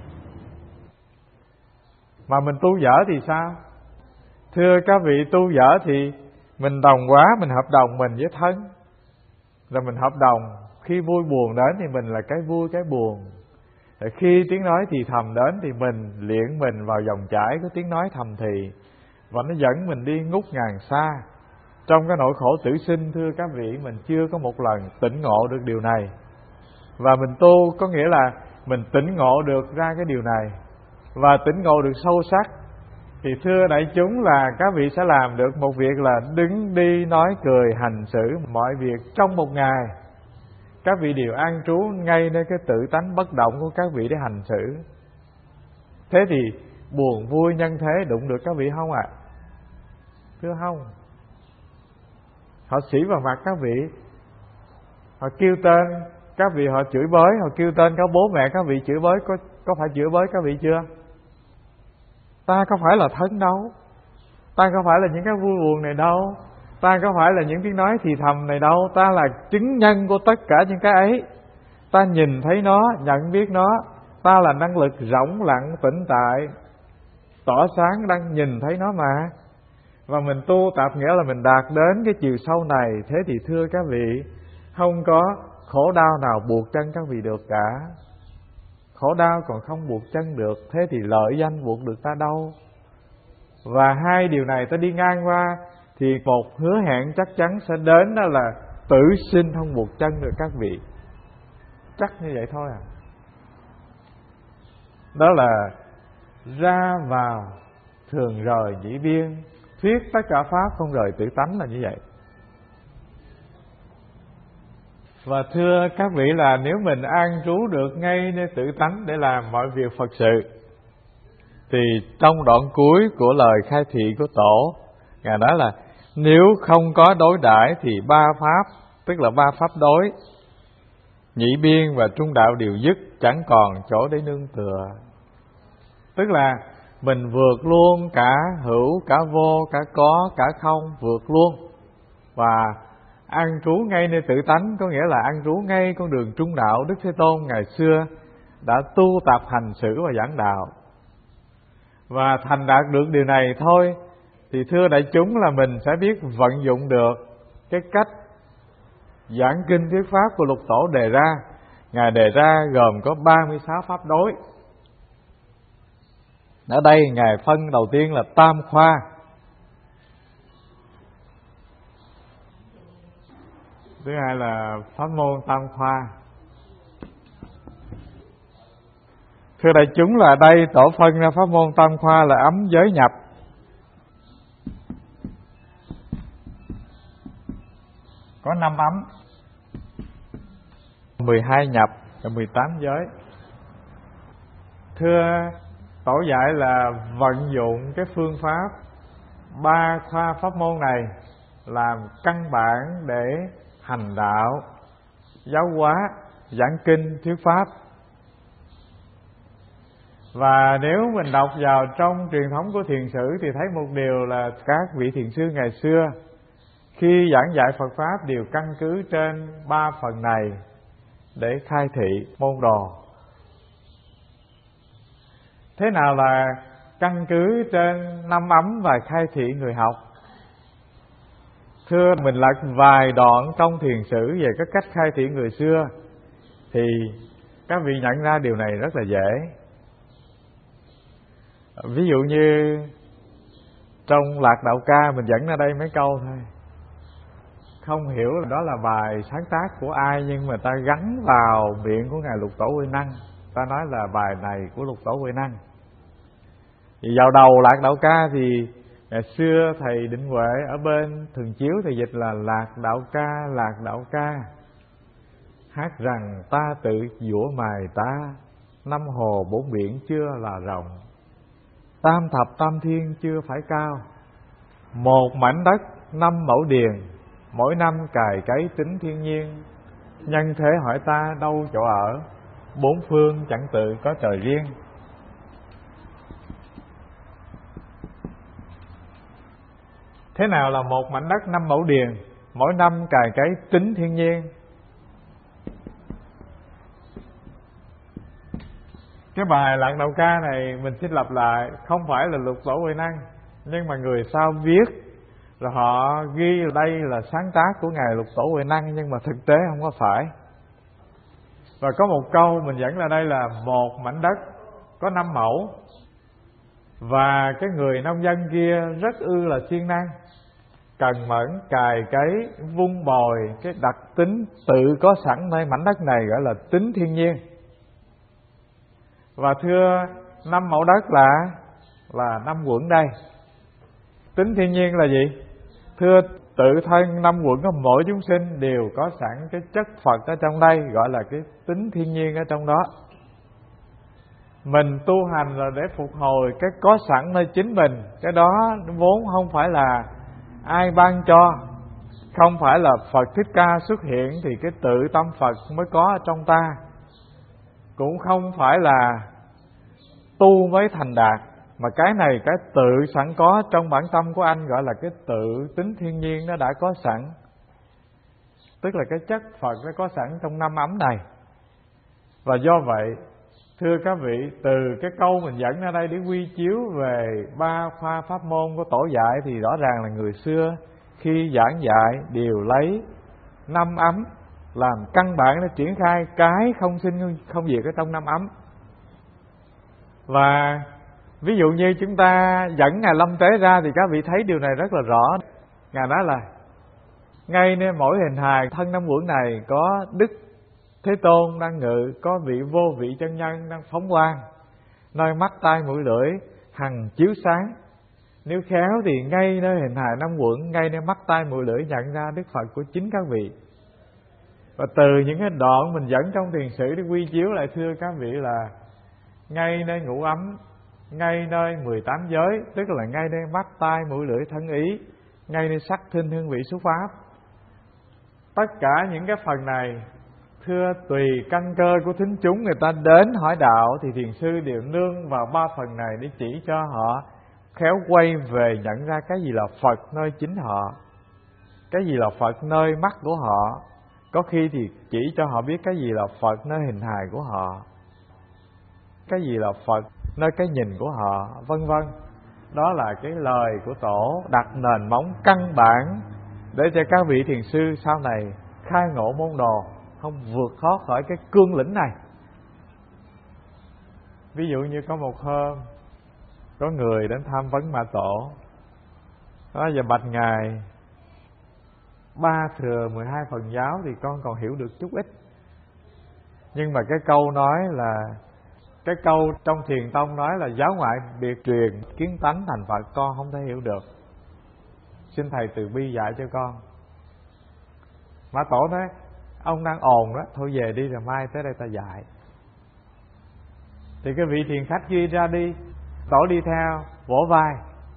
Mà mình tu dở thì sao? Thưa các vị, tu dở thì mình đồng hóa, mình hợp đồng mình với thân. Rồi mình hợp đồng, khi vui buồn đến thì mình là cái vui cái buồn. Rồi khi tiếng nói thì thầm đến thì mình luyện mình vào dòng chảy của tiếng nói thầm thì. và nó dẫn mình đi ngút ngàn xa. Trong cái nỗi khổ tử sinh, thưa các vị, mình chưa có một lần tỉnh ngộ được điều này. Và mình tu có nghĩa là mình tỉnh ngộ được ra cái điều này, và tỉnh ngộ được sâu sắc. Thì thưa đại chúng là các vị sẽ làm được một việc là đứng đi nói cười hành xử mọi việc trong một ngày. Các vị đều an trú ngay nơi cái tự tánh bất động của các vị để hành xử. Thế thì buồn vui nhân thế đụng được các vị không ạ? À? Thưa không. Họ xỉ vào mặt các vị, họ kêu tên các vị, họ chửi bới, họ kêu tên các bố mẹ các vị chửi bới, có có phải chửi bới các vị chưa? Ta có phải là thân đâu, ta có phải là những cái vui buồn này đâu, ta có phải là những tiếng nói thì thầm này đâu. Ta là chứng nhân của tất cả những cái ấy. Ta nhìn thấy nó, nhận biết nó. Ta là năng lực rỗng lặng tĩnh tại, tỏ sáng đang nhìn thấy nó mà. Và mình tu tập nghĩa là mình đạt đến cái chiều sâu này. Thế thì thưa các vị, không có khổ đau nào buộc chân các vị được cả. Khổ đau còn không buộc chân được, thế thì lợi danh buộc được ta đâu. Và hai điều này ta đi ngang qua thì một hứa hẹn chắc chắn sẽ đến, đó là tử sinh không buộc chân được các vị. Chắc như vậy thôi à. Đó là ra vào thường rời nhĩ biên, thuyết tất cả pháp không rời tự tánh là như vậy. Và thưa các vị là nếu mình an trú được ngay nơi tự tánh để làm mọi việc Phật sự, thì trong đoạn cuối của lời khai thị của Tổ, Ngài nói là nếu không có đối đãi thì ba pháp, tức là ba pháp đối, nhĩ biên và trung đạo đều dứt, chẳng còn chỗ để nương tựa. Tức là mình vượt luôn cả hữu, cả vô, cả có, cả không, vượt luôn. Và an trú ngay nơi tự tánh, có nghĩa là an trú ngay con đường trung đạo Đức Thế Tôn ngày xưa đã tu tập hành xử và giảng đạo. Và thành đạt được điều này thôi, thì thưa đại chúng là mình sẽ biết vận dụng được cái cách giảng kinh thuyết pháp của Lục Tổ đề ra. Ngài đề ra gồm có ba mươi sáu pháp đối. Ở đây Ngài phân đầu tiên là tam khoa. Thứ hai là pháp môn tam khoa. Thưa đại chúng là đây Tổ phân ra pháp môn tam khoa là ấm giới nhập. Có năm ấm, mười hai nhập và mười tám giới. Thưa Tổ dạy là vận dụng cái phương pháp ba khoa pháp môn này làm căn bản để hành đạo, giáo hóa, giảng kinh, thuyết pháp. Và nếu mình đọc vào trong truyền thống của thiền sử thì thấy một điều là các vị thiền sư ngày xưa khi giảng dạy Phật pháp đều căn cứ trên ba phần này để khai thị môn đồ. Thế nào là căn cứ trên năm ấm và khai thị người học? Thưa, mình lật vài đoạn trong thiền sử về cái cách khai thị người xưa thì các vị nhận ra điều này rất là dễ. Ví dụ như trong Lạc Đạo Ca mình dẫn ra đây mấy câu thôi. Không hiểu là đó là bài sáng tác của ai, nhưng mà ta gắn vào miệng của Ngài Lục Tổ Huệ Năng. Ta nói là bài này của Lục Tổ Huệ Năng. Thì vào đầu Lạc Đạo Ca thì ngày xưa thầy Định Huệ ở bên Thường Chiếu thì dịch là Lạc Đạo Ca, Lạc Đạo Ca. Hát rằng ta tự dũa mài ta, năm hồ bốn biển chưa là rộng, tam thập tam thiên chưa phải cao, một mảnh đất năm mẫu điền, mỗi năm cày cấy tính thiên nhiên, nhân thế hỏi ta đâu chỗ ở, bốn phương chẳng tự có trời riêng. Thế nào là một mảnh đất năm mẫu điền, mỗi năm cày cấy tính thiên nhiên? Cái bài Lạc Đạo Ca này mình xin lặp lại, không phải là Lục Tổ Huệ Năng, nhưng mà người sau viết là họ ghi đây là sáng tác của Ngài Lục Tổ Huệ Năng, nhưng mà thực tế không có phải. Và có một câu mình dẫn ra đây là một mảnh đất có năm mẫu. Và cái người nông dân kia rất ư là siêng năng, cần mẫn, cày cấy, vun bồi. Cái đặc tính tự có sẵn nơi mảnh đất này gọi là tính thiên nhiên. Và thưa, năm mẫu đất là là năm quận đây. Tính thiên nhiên là gì? Thưa, tự thân năm quận của mỗi chúng sinh đều có sẵn cái chất Phật ở trong đây, gọi là cái tính thiên nhiên ở trong đó. Mình tu hành là để phục hồi cái có sẵn nơi chính mình. Cái đó vốn không phải là ai ban cho, không phải là Phật Thích Ca xuất hiện thì cái tự tâm Phật mới có ở trong ta, cũng không phải là tu mới thành đạt, mà cái này cái tự sẵn có trong bản tâm của anh, gọi là cái tự tính thiên nhiên nó đã có sẵn. Tức là cái chất Phật nó có sẵn trong năm ấm này. Và do vậy, thưa các vị, từ cái câu mình dẫn ra đây để quy chiếu về ba khoa pháp môn của tổ dạy, thì rõ ràng là người xưa khi giảng dạy đều lấy năm ấm làm căn bản để triển khai cái không sinh không diệt ở trong năm ấm. Và ví dụ như chúng ta dẫn Ngài Lâm Tế ra thì các vị thấy điều này rất là rõ. Ngài nói là ngay nơi mỗi hình hài thân năm uẩn này có Đức Thế Tôn đang ngự, có vị vô vị chân nhân đang phóng quang, nơi mắt tai mũi lưỡi hằng chiếu sáng. Nếu khéo thì ngay nơi hình hài năm uẩn, ngay nơi mắt tai mũi lưỡi nhận ra Đức Phật của chính các vị. Và từ những cái đoạn mình dẫn trong thiền sử để quy chiếu lại, thưa các vị, là ngay nơi ngũ ấm, ngay nơi mười tám giới, tức là ngay nơi mắt tai mũi lưỡi thân ý, ngay nơi sắc thinh hương vị xúc pháp. Tất cả những cái phần này, thưa, tùy căn cơ của thính chúng người ta đến hỏi đạo thì thiền sư đều nương vào ba phần này để chỉ cho họ khéo quay về nhận ra cái gì là Phật nơi chính họ, cái gì là Phật nơi mắt của họ, có khi thì chỉ cho họ biết cái gì là Phật nơi hình hài của họ, cái gì là Phật nơi cái nhìn của họ, vân vân. Đó là cái lời của Tổ đặt nền móng căn bản để cho các vị thiền sư sau này khai ngộ môn đồ, không vượt thoát khỏi cái cương lĩnh này. Ví dụ như có một hôm có người đến tham vấn Ma Tổ, đó giờ bạch Ngài, ba thừa mười hai phần giáo thì con còn hiểu được chút ít, nhưng mà cái câu nói là cái câu trong Thiền Tông nói là giáo ngoại biệt truyền, kiến tánh thành Phật, con không thể hiểu được, xin thầy từ bi dạy cho con. Ma Tổ nói ông đang ồn đó, thôi về đi rồi mai tới đây ta dạy. Thì cái vị thiền khách kia ra đi, Tổ đi theo vỗ vai,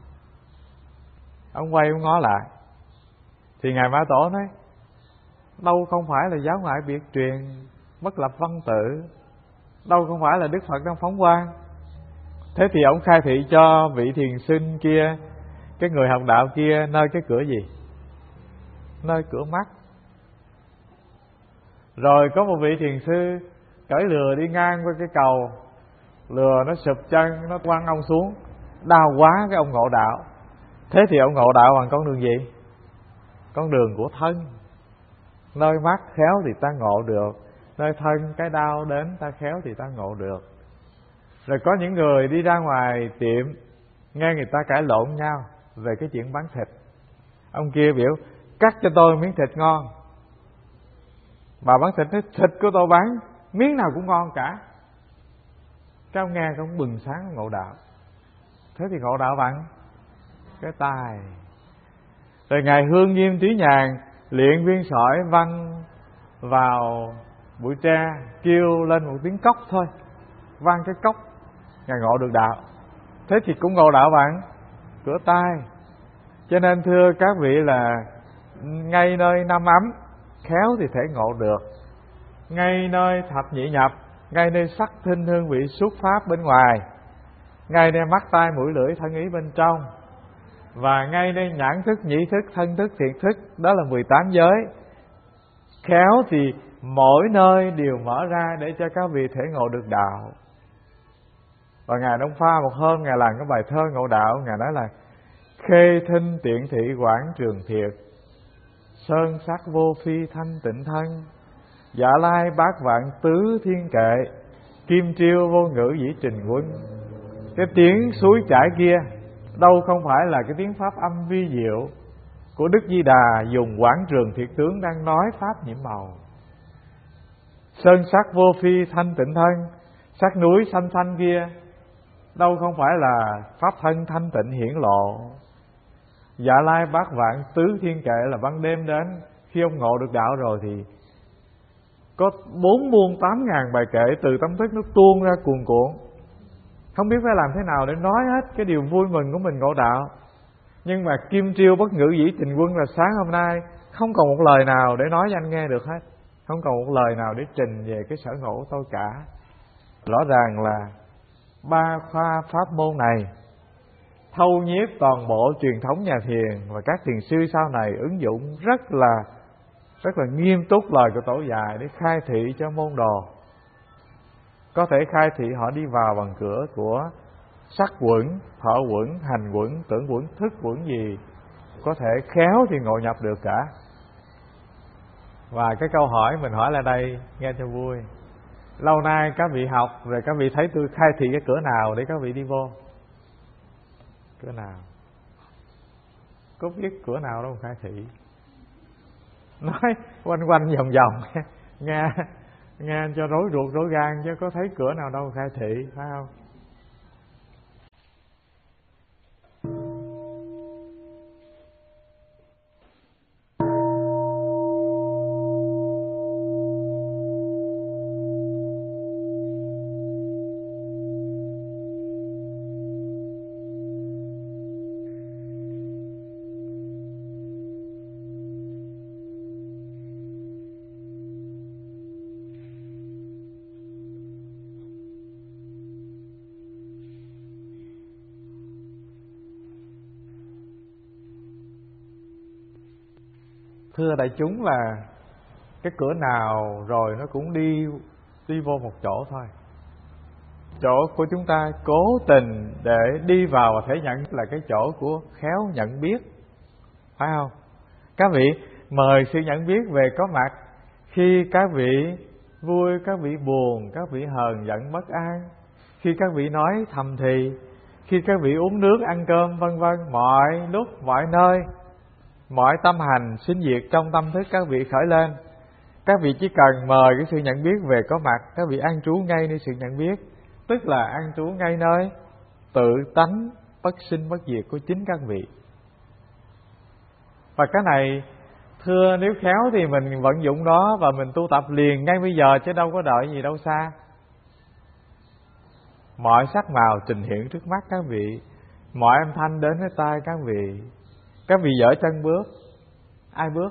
ông quay ông ngó lại, thì Ngài Ma Tổ nói đâu không phải là giáo ngoại biệt truyền bất lập văn tự, đâu không phải là Đức Phật đang phóng quang. Thế thì ông khai thị cho vị thiền sinh kia, cái người học đạo kia, nơi cái cửa gì? Nơi cửa mắt. Rồi có một vị thiền sư cởi lừa đi ngang qua cái cầu, lừa nó sụp chân, nó quăng ông xuống, đau quá cái ông ngộ đạo. Thế thì ông ngộ đạo bằng con đường gì? Con đường của thân. Nơi mắt khéo thì ta ngộ được, nơi thân cái đau đến ta khéo thì ta ngộ được. Rồi có những người đi ra ngoài tiệm, nghe người ta cãi lộn nhau về cái chuyện bán thịt. Ông kia biểu cắt cho tôi miếng thịt ngon, bà bán thịt nói thịt của tôi bán miếng nào cũng ngon cả. Cái ông nghe cũng bừng sáng ngộ đạo. Thế thì ngộ đạo bằng cái tai. Rồi Ngài Hương Nghiêm Trí Nhàn luyện viên sỏi văn vào bụi tre, kêu lên một tiếng cốc thôi, vang cái cốc, Ngài ngộ được đạo. Thế thì cũng ngộ đạo bằng cửa tai. Cho nên thưa các vị là ngay nơi năm ấm khéo thì thể ngộ được, ngay nơi thập nhị nhập, ngay nơi sắc thinh hương vị xuất pháp bên ngoài, ngay nơi mắt tai mũi lưỡi thân ý bên trong, và ngay nơi nhãn thức, nhĩ thức, thân thức, thiệt thức, đó là mười tám giới. Khéo thì mỗi nơi đều mở ra để cho các vị thể ngộ được đạo. Và Ngài Đông Pha một hôm Ngài làm cái bài thơ ngộ đạo, Ngài nói là khê thinh tiện thị quảng trường thiệt, sơn sắc vô phi thanh tịnh thân, dạ lai bát vạn tứ thiên kệ, kim triêu vô ngữ dĩ trình quân. Cái tiếng suối chảy kia đâu không phải là cái tiếng pháp âm vi diệu của Đức Di Đà dùng quảng trường thiệt tướng đang nói pháp nhiễm màu. Sơn sắc vô phi thanh tịnh thân, sắc núi xanh xanh kia đâu không phải là pháp thân thanh tịnh hiển lộ. Dạ lai bát vạn tứ thiên kệ là ban đêm đến, khi ông ngộ được đạo rồi thì có bốn muôn tám ngàn bài kệ từ tâm thức nó tuôn ra cuồn cuộn, không biết phải làm thế nào để nói hết cái điều vui mừng của mình ngộ đạo. Nhưng mà Kim Triêu Bất Ngữ Dĩ Tình Quân là sáng hôm nay không còn một lời nào để nói cho anh nghe được hết, không còn một lời nào để trình về cái sở ngộ của tôi cả. Rõ ràng là ba khoa pháp môn này thâu nhiếp toàn bộ truyền thống nhà thiền, và các thiền sư sau này ứng dụng rất là rất là nghiêm túc lời của Tổ dài để khai thị cho môn đồ. Có thể khai thị họ đi vào bằng cửa của sắc quẩn, thọ quẩn, hành quẩn, tưởng quẩn, thức quẩn gì, có thể khéo thì ngộ nhập được cả. Và cái câu hỏi mình hỏi là đây nghe cho vui. Lâu nay các vị học rồi, các vị thấy tôi khai thị cái cửa nào để các vị đi vô? Cửa nào? Có biết cửa nào đâu khai thị. Nói quanh quanh vòng vòng nghe nghe cho rối ruột rối gan, chứ có thấy cửa nào đâu khai thị, phải không? Thưa đại chúng, là cái cửa nào rồi nó cũng đi đi vô một chỗ thôi. Chỗ của chúng ta cố tình để đi vào và thể nhận là cái chỗ của khéo nhận biết, phải không? Các vị mời sự nhận biết về có mặt khi các vị vui, các vị buồn, các vị hờn giận bất an, khi các vị nói thầm thì, khi các vị uống nước ăn cơm, vân vân, mọi lúc mọi nơi. Mọi tâm hành sinh diệt trong tâm thức các vị khởi lên, các vị chỉ cần mời cái sự nhận biết về có mặt, các vị an trú ngay nơi sự nhận biết, tức là an trú ngay nơi tự tánh bất sinh bất diệt của chính các vị. Và cái này thưa, nếu khéo thì mình vận dụng đó và mình tu tập liền ngay bây giờ, chứ đâu có đợi gì đâu xa. Mọi sắc màu trình hiện trước mắt các vị, mọi âm thanh đến với tai các vị. Các vị dở chân bước, ai bước?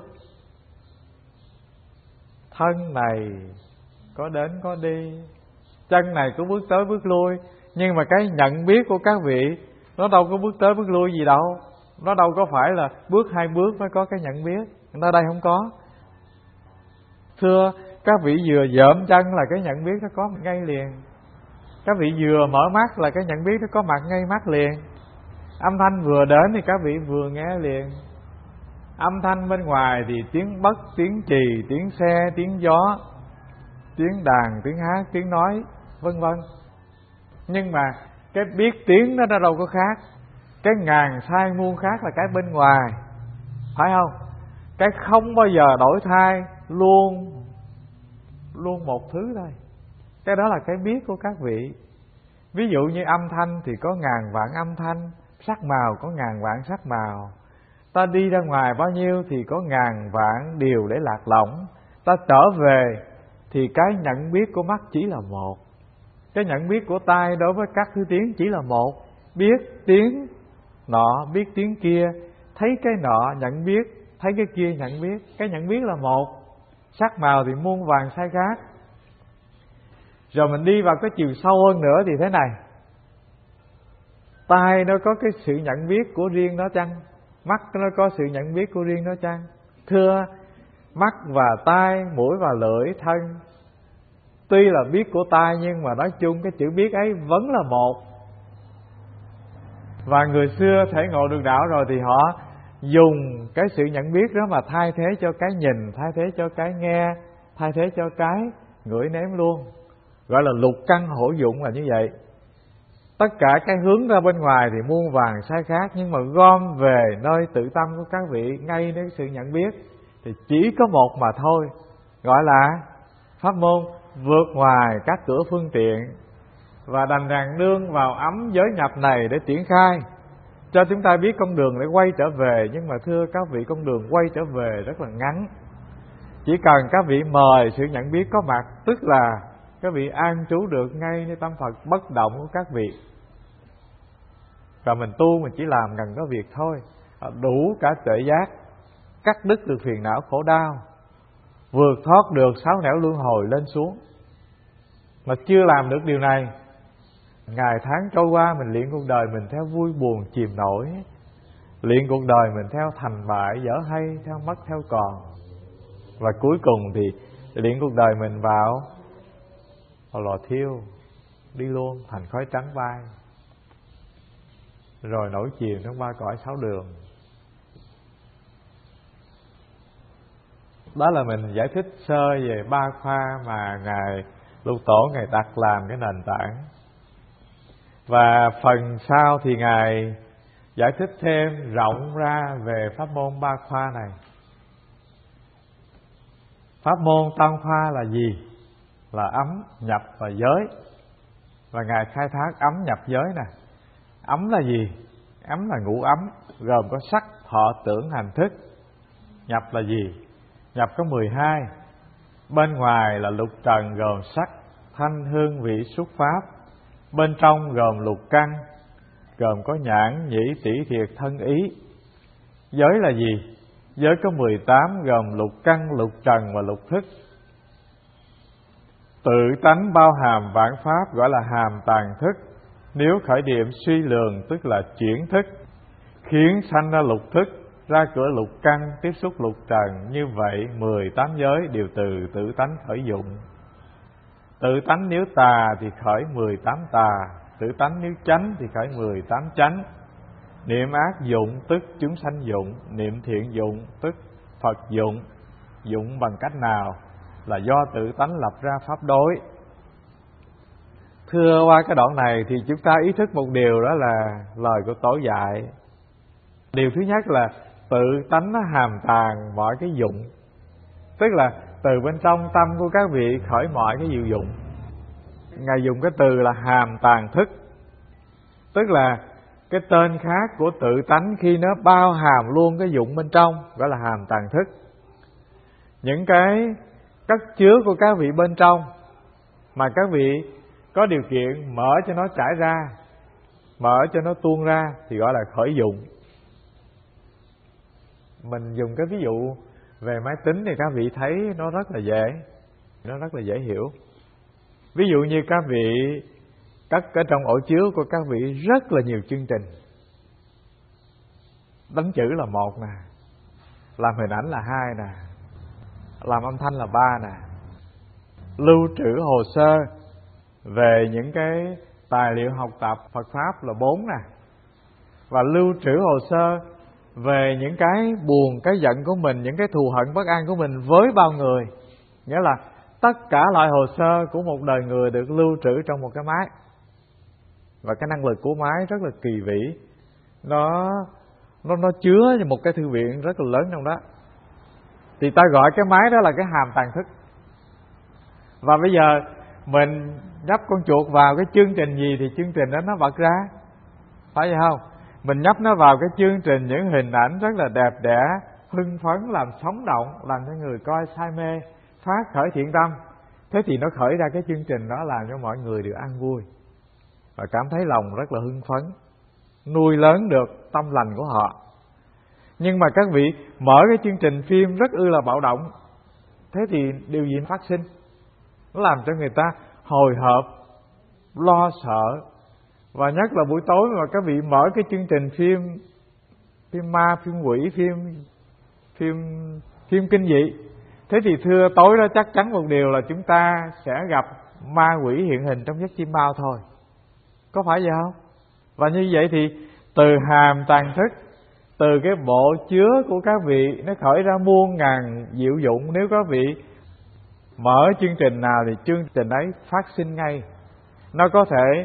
Thân này có đến có đi, chân này có bước tới bước lui, nhưng mà cái nhận biết của các vị nó đâu có bước tới bước lui gì đâu. Nó đâu có phải là bước hai bước mới có cái nhận biết, nó đây không có. Thưa, các vị vừa dợm chân là cái nhận biết nó có ngay liền. Các vị vừa mở mắt là cái nhận biết nó có mặt ngay mắt liền. Âm thanh vừa đến thì các vị vừa nghe liền. Âm thanh bên ngoài thì tiếng bất, tiếng trì, tiếng xe, tiếng gió, tiếng đàn, tiếng hát, tiếng nói, vân vân. Nhưng mà cái biết tiếng nó đâu có khác. Cái ngàn sai muôn khác là cái bên ngoài, phải không? Cái không bao giờ đổi thay, luôn luôn một thứ thôi. Cái đó là cái biết của các vị. Ví dụ như âm thanh thì có ngàn vạn âm thanh, sắc màu có ngàn vạn sắc màu. Ta đi ra ngoài bao nhiêu thì có ngàn vạn điều để lạc lõng. Ta trở về thì cái nhận biết của mắt chỉ là một. Cái nhận biết của tai đối với các thứ tiếng chỉ là một. Biết tiếng nọ, biết tiếng kia, thấy cái nọ nhận biết, thấy cái kia nhận biết. Cái nhận biết là một. Sắc màu thì muôn vàn sai khác. Rồi mình đi vào cái chiều sâu hơn nữa thì thế này. Tai nó có cái sự nhận biết của riêng nó chăng? Mắt nó có sự nhận biết của riêng nó chăng? Thưa, mắt và tai, mũi và lưỡi, thân tuy là biết của tai, nhưng mà nói chung cái chữ biết ấy vẫn là một. Và người xưa thể ngộ được đạo rồi thì họ dùng cái sự nhận biết đó mà thay thế cho cái nhìn, thay thế cho cái nghe, thay thế cho cái ngửi nếm luôn. Gọi là lục căn hữu dụng là như vậy. Tất cả cái hướng ra bên ngoài thì muôn vàn sai khác, nhưng mà gom về nơi tự tâm của các vị, ngay đến sự nhận biết thì chỉ có một mà thôi, gọi là pháp môn vượt ngoài các cửa phương tiện, và đành rằng nương vào ấm giới nhập này để triển khai cho chúng ta biết con đường để quay trở về. Nhưng mà thưa các vị, con đường quay trở về rất là ngắn. Chỉ cần các vị mời sự nhận biết có mặt, tức là các vị an trú được ngay nơi tâm Phật bất động của các vị. Và mình tu mình chỉ làm gần có việc thôi, đủ cả tuệ giác, cắt đứt được phiền não khổ đau, vượt thoát được sáu nẻo luân hồi lên xuống. Mà chưa làm được điều này, ngày tháng trôi qua mình luyện cuộc đời mình theo vui buồn chìm nổi, luyện cuộc đời mình theo thành bại dở hay, theo mất theo còn, và cuối cùng thì luyện cuộc đời mình vào vào lò thiêu, đi luôn thành khói trắng bay, rồi nổi chìm trong ba cõi sáu đường. Đó là mình giải thích sơ về ba khoa mà Ngài Lục Tổ Ngài đặt làm cái nền tảng. Và phần sau thì Ngài giải thích thêm rộng ra về pháp môn ba khoa này. Pháp môn tam khoa là gì? Là ấm, nhập và giới. Và Ngài khai thác ấm, nhập, giới nè. Ấm là gì? Ấm là ngũ ấm, gồm có sắc, thọ, tưởng, hành, thức. Nhập là gì? Nhập có mười hai. Bên ngoài là lục trần gồm sắc, thanh, hương, vị, xúc, pháp. Bên trong gồm lục căn, gồm có nhãn, nhĩ, tỷ, thiệt, thân, ý. Giới là gì? Giới có mười tám, gồm lục căn, lục trần và lục thức. Tự tánh bao hàm vạn pháp, gọi là hàm tàng thức. Nếu khởi điểm suy lường tức là chuyển thức, khiến sanh ra lục thức, ra cửa lục căn, tiếp xúc lục trần. Như vậy mười tám giới đều từ tự tánh khởi dụng. Tự tánh nếu tà thì khởi mười tám tà, tự tánh nếu chánh thì khởi mười tám chánh. Niệm ác dụng tức chúng sanh dụng, niệm thiện dụng tức Phật dụng. Dụng bằng cách nào? Là do tự tánh lập ra pháp đối. Thưa, qua cái đoạn này thì chúng ta ý thức một điều, đó là lời của Tổ dạy. Điều thứ nhất là tự tánh nó hàm tàng mọi cái dụng, tức là từ bên trong tâm của các vị khởi mọi cái diệu dụng. Ngài dùng cái từ là hàm tàng thức, tức là cái tên khác của tự tánh khi nó bao hàm luôn cái dụng bên trong, gọi là hàm tàng thức. Những cái cất chứa của các vị bên trong mà các vị có điều kiện mở cho nó trải ra, mở cho nó tuôn ra thì gọi là khởi dụng. Mình dùng cái ví dụ về máy tính thì các vị thấy nó rất là dễ, nó rất là dễ hiểu. Ví dụ như các vị cất ở trong ổ chứa của các vị rất là nhiều chương trình. Đánh chữ là một nè, làm hình ảnh là hai nè, làm âm thanh là ba nè, lưu trữ hồ sơ về những cái tài liệu học tập Phật Pháp là bốn nè, và lưu trữ hồ sơ về những cái buồn, cái giận của mình, những cái thù hận bất an của mình với bao người. Nghĩa là tất cả loại hồ sơ của một đời người được lưu trữ trong một cái máy. Và cái năng lực của máy rất là kỳ vĩ, Nó nó nó chứa một cái thư viện rất là lớn trong đó. Thì ta gọi cái máy đó là cái hàm tàng thức. Và bây giờ mình nhấp con chuột vào cái chương trình gì thì chương trình đó nó bật ra, phải vậy không? Mình nhấp nó vào cái chương trình những hình ảnh rất là đẹp đẽ, hưng phấn, làm sống động, làm cho người coi say mê, phát khởi thiện tâm. Thế thì nó khởi ra cái chương trình đó làm cho mọi người đều an vui và cảm thấy lòng rất là hưng phấn, nuôi lớn được tâm lành của họ. Nhưng mà các vị mở cái chương trình phim rất ư là bạo động, thế thì điều gì phát sinh? Nó làm cho người ta hồi hộp, lo sợ. Và nhất là buổi tối mà các vị mở cái chương trình phim phim ma, phim quỷ, phim phim phim kinh dị, thế thì thưa tối đó chắc chắn một điều là chúng ta sẽ gặp ma quỷ hiện hình trong giấc chim bao thôi. Có phải vậy không? Và như vậy thì từ hàm tàng thức, từ cái bộ chứa của các vị nó khởi ra muôn ngàn diệu dụng. Nếu các vị mở chương trình nào thì chương trình ấy phát sinh ngay. Nó có thể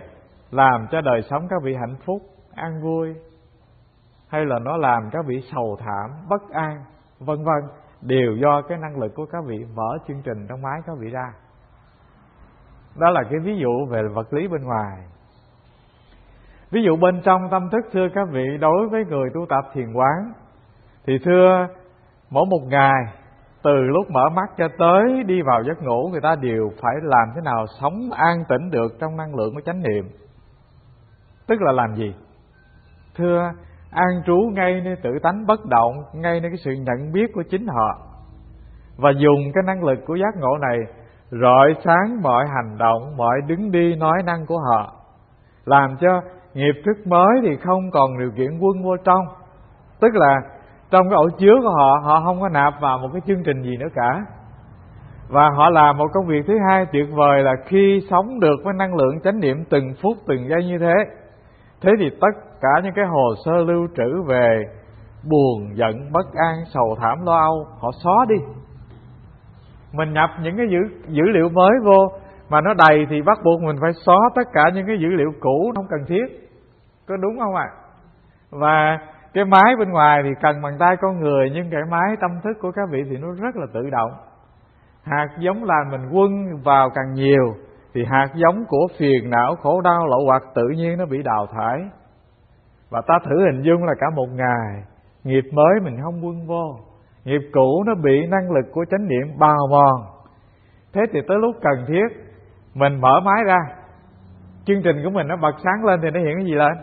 làm cho đời sống các vị hạnh phúc, an vui, hay là nó làm các vị sầu thảm, bất an, vân vân, đều do cái năng lực của các vị mở chương trình trong máy các vị ra. Đó là cái ví dụ về vật lý bên ngoài. Ví dụ bên trong tâm thức, thưa các vị, đối với người tu tập thiền quán thì thưa, mỗi một ngày từ lúc mở mắt cho tới đi vào giấc ngủ, người ta đều phải làm thế nào sống an tĩnh được trong năng lượng của chánh niệm. Tức là làm gì? Thưa, an trú ngay nơi tự tánh bất động, ngay nơi cái sự nhận biết của chính họ, và dùng cái năng lực của giác ngộ này rọi sáng mọi hành động, mọi đứng đi nói năng của họ, làm cho nghiệp thức mới thì không còn điều kiện quân vô trong. Tức là trong cái ổ chứa của họ, họ không có nạp vào một cái chương trình gì nữa cả. Và họ làm một công việc thứ hai tuyệt vời là khi sống được với năng lượng chánh niệm từng phút từng giây như thế, thế thì tất cả những cái hồ sơ lưu trữ về buồn, giận, bất an, sầu thảm, lo âu, họ xóa đi. Mình nhập những cái dữ, dữ liệu mới vô mà nó đầy thì bắt buộc mình phải xóa tất cả những cái dữ liệu cũ không cần thiết. Có đúng không ạ? À? Và cái máy bên ngoài thì cần bằng tay con người, nhưng cái máy tâm thức của các vị thì nó rất là tự động. Hạt giống là mình quân vào càng nhiều thì hạt giống của phiền não, khổ đau, lậu hoặc tự nhiên nó bị đào thải. Và ta thử hình dung là cả một ngày nghiệp mới mình không quân vô, nghiệp cũ nó bị năng lực của chánh niệm bào mòn. Thế thì tới lúc cần thiết mình mở máy ra, chương trình của mình nó bật sáng lên thì nó hiện cái gì lên?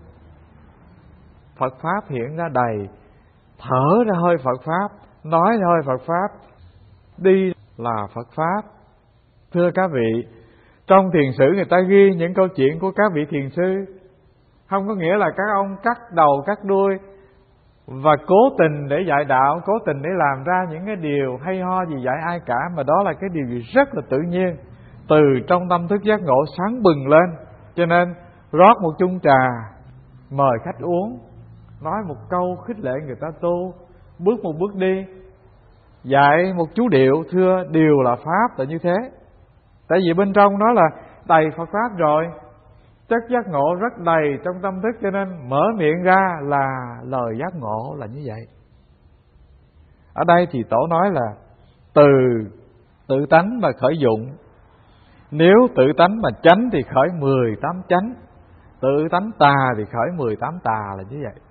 Phật Pháp hiện ra đầy. Thở ra hơi Phật Pháp, nói ra hơi Phật Pháp, đi là Phật Pháp. Thưa các vị, trong thiền sử người ta ghi những câu chuyện của các vị thiền sư, không có nghĩa là các ông cắt đầu cắt đuôi và cố tình để dạy đạo, cố tình để làm ra những cái điều hay ho gì dạy ai cả, mà đó là cái điều gì rất là tự nhiên, từ trong tâm thức giác ngộ sáng bừng lên. Cho nên rót một chung trà, mời khách uống, nói một câu khích lệ người ta tu, bước một bước đi, dạy một chú điệu, thưa điều là Pháp là như thế. Tại vì bên trong nó là đầy Phật Pháp rồi, chất giác ngộ rất đầy trong tâm thức, cho nên mở miệng ra là lời giác ngộ là như vậy. Ở đây thì Tổ nói là từ tự tánh mà khởi dụng. Nếu tự tánh mà chánh thì khởi mười tám chánh, tự tánh tà thì khởi mười tám tà là như vậy.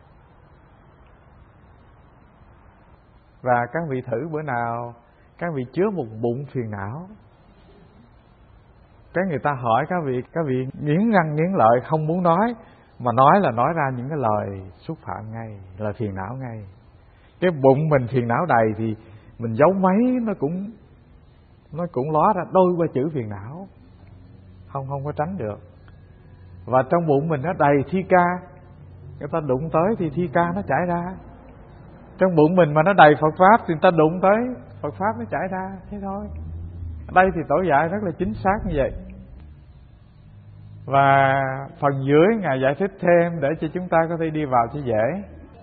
Và các vị thử bữa nào các vị chứa một bụng phiền não, cái người ta hỏi các vị, các vị nghiến răng nghiến lợi không muốn nói, mà nói là nói ra những cái lời xúc phạm ngay, lời phiền não ngay. Cái bụng mình phiền não đầy thì mình giấu mấy nó cũng nó cũng ló ra đôi ba chữ phiền não, không không có tránh được. Và trong bụng mình nó đầy thi ca, người ta đụng tới thì thi ca nó chảy ra. Trong bụng mình mà nó đầy Phật Pháp thì người ta đụng tới Phật Pháp nó chảy ra, thế thôi. Ở đây thì Tổ dạy rất là chính xác như vậy. Và phần dưới Ngài giải thích thêm để cho chúng ta có thể đi vào cho dễ.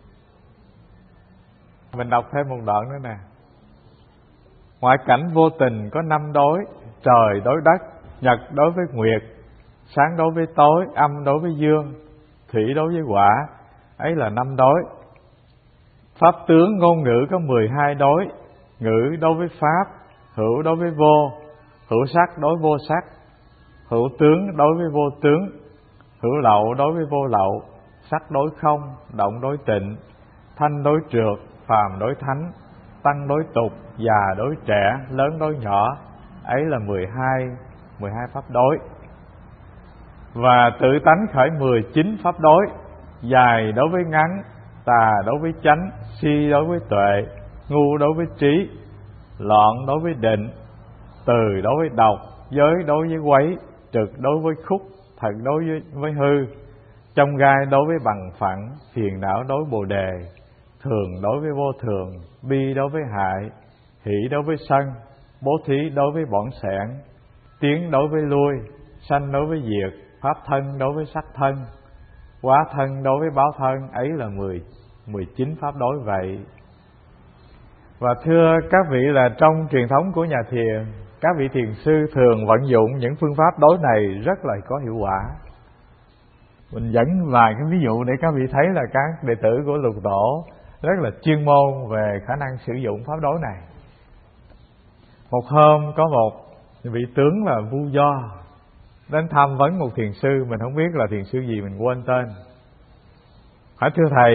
Mình đọc thêm một đoạn nữa nè. Ngoại cảnh vô tình có năm đối: trời đối đất, nhật đối với nguyệt, sáng đối với tối, âm đối với dương, thủy đối với hỏa. Ấy là năm đối. Pháp tướng ngôn ngữ có mười hai đối: ngữ đối với pháp, hữu đối với vô, hữu sắc đối vô sắc, hữu tướng đối với vô tướng, hữu lậu đối với vô lậu, sắc đối không, động đối tịnh, thanh đối trượt, phàm đối thánh, tăng đối tục, già đối trẻ, lớn đối nhỏ. Ấy là mười hai, mười hai pháp đối. Và tự tánh khởi mười chín pháp đối: dài đối với ngắn, tà đối với chánh, si đối với tuệ, ngu đối với trí, loạn đối với định, từ đối với độc, giới đối với quấy, trực đối với khúc, thật đối với, với hư, trong gai đối với bằng phẳng, phiền não đối bồ đề, thường đối với vô thường, bi đối với hại, hỷ đối với sân, bố thí đối với bỏng sẻn, tiến đối với lui, sanh đối với diệt, pháp thân đối với sắc thân, hóa thân đối với báo thân. Ấy là mười, mười chín pháp đối vậy. Và thưa các vị, là trong truyền thống của nhà thiền, các vị thiền sư thường vận dụng những phương pháp đối này rất là có hiệu quả. Mình dẫn vài cái ví dụ để các vị thấy là các đệ tử của Lục Tổ rất là chuyên môn về khả năng sử dụng pháp đối này. Một hôm có một vị tướng là Vu Do đến tham vấn một thiền sư, mình không biết là thiền sư gì, mình quên tên. Hỏi: thưa thầy,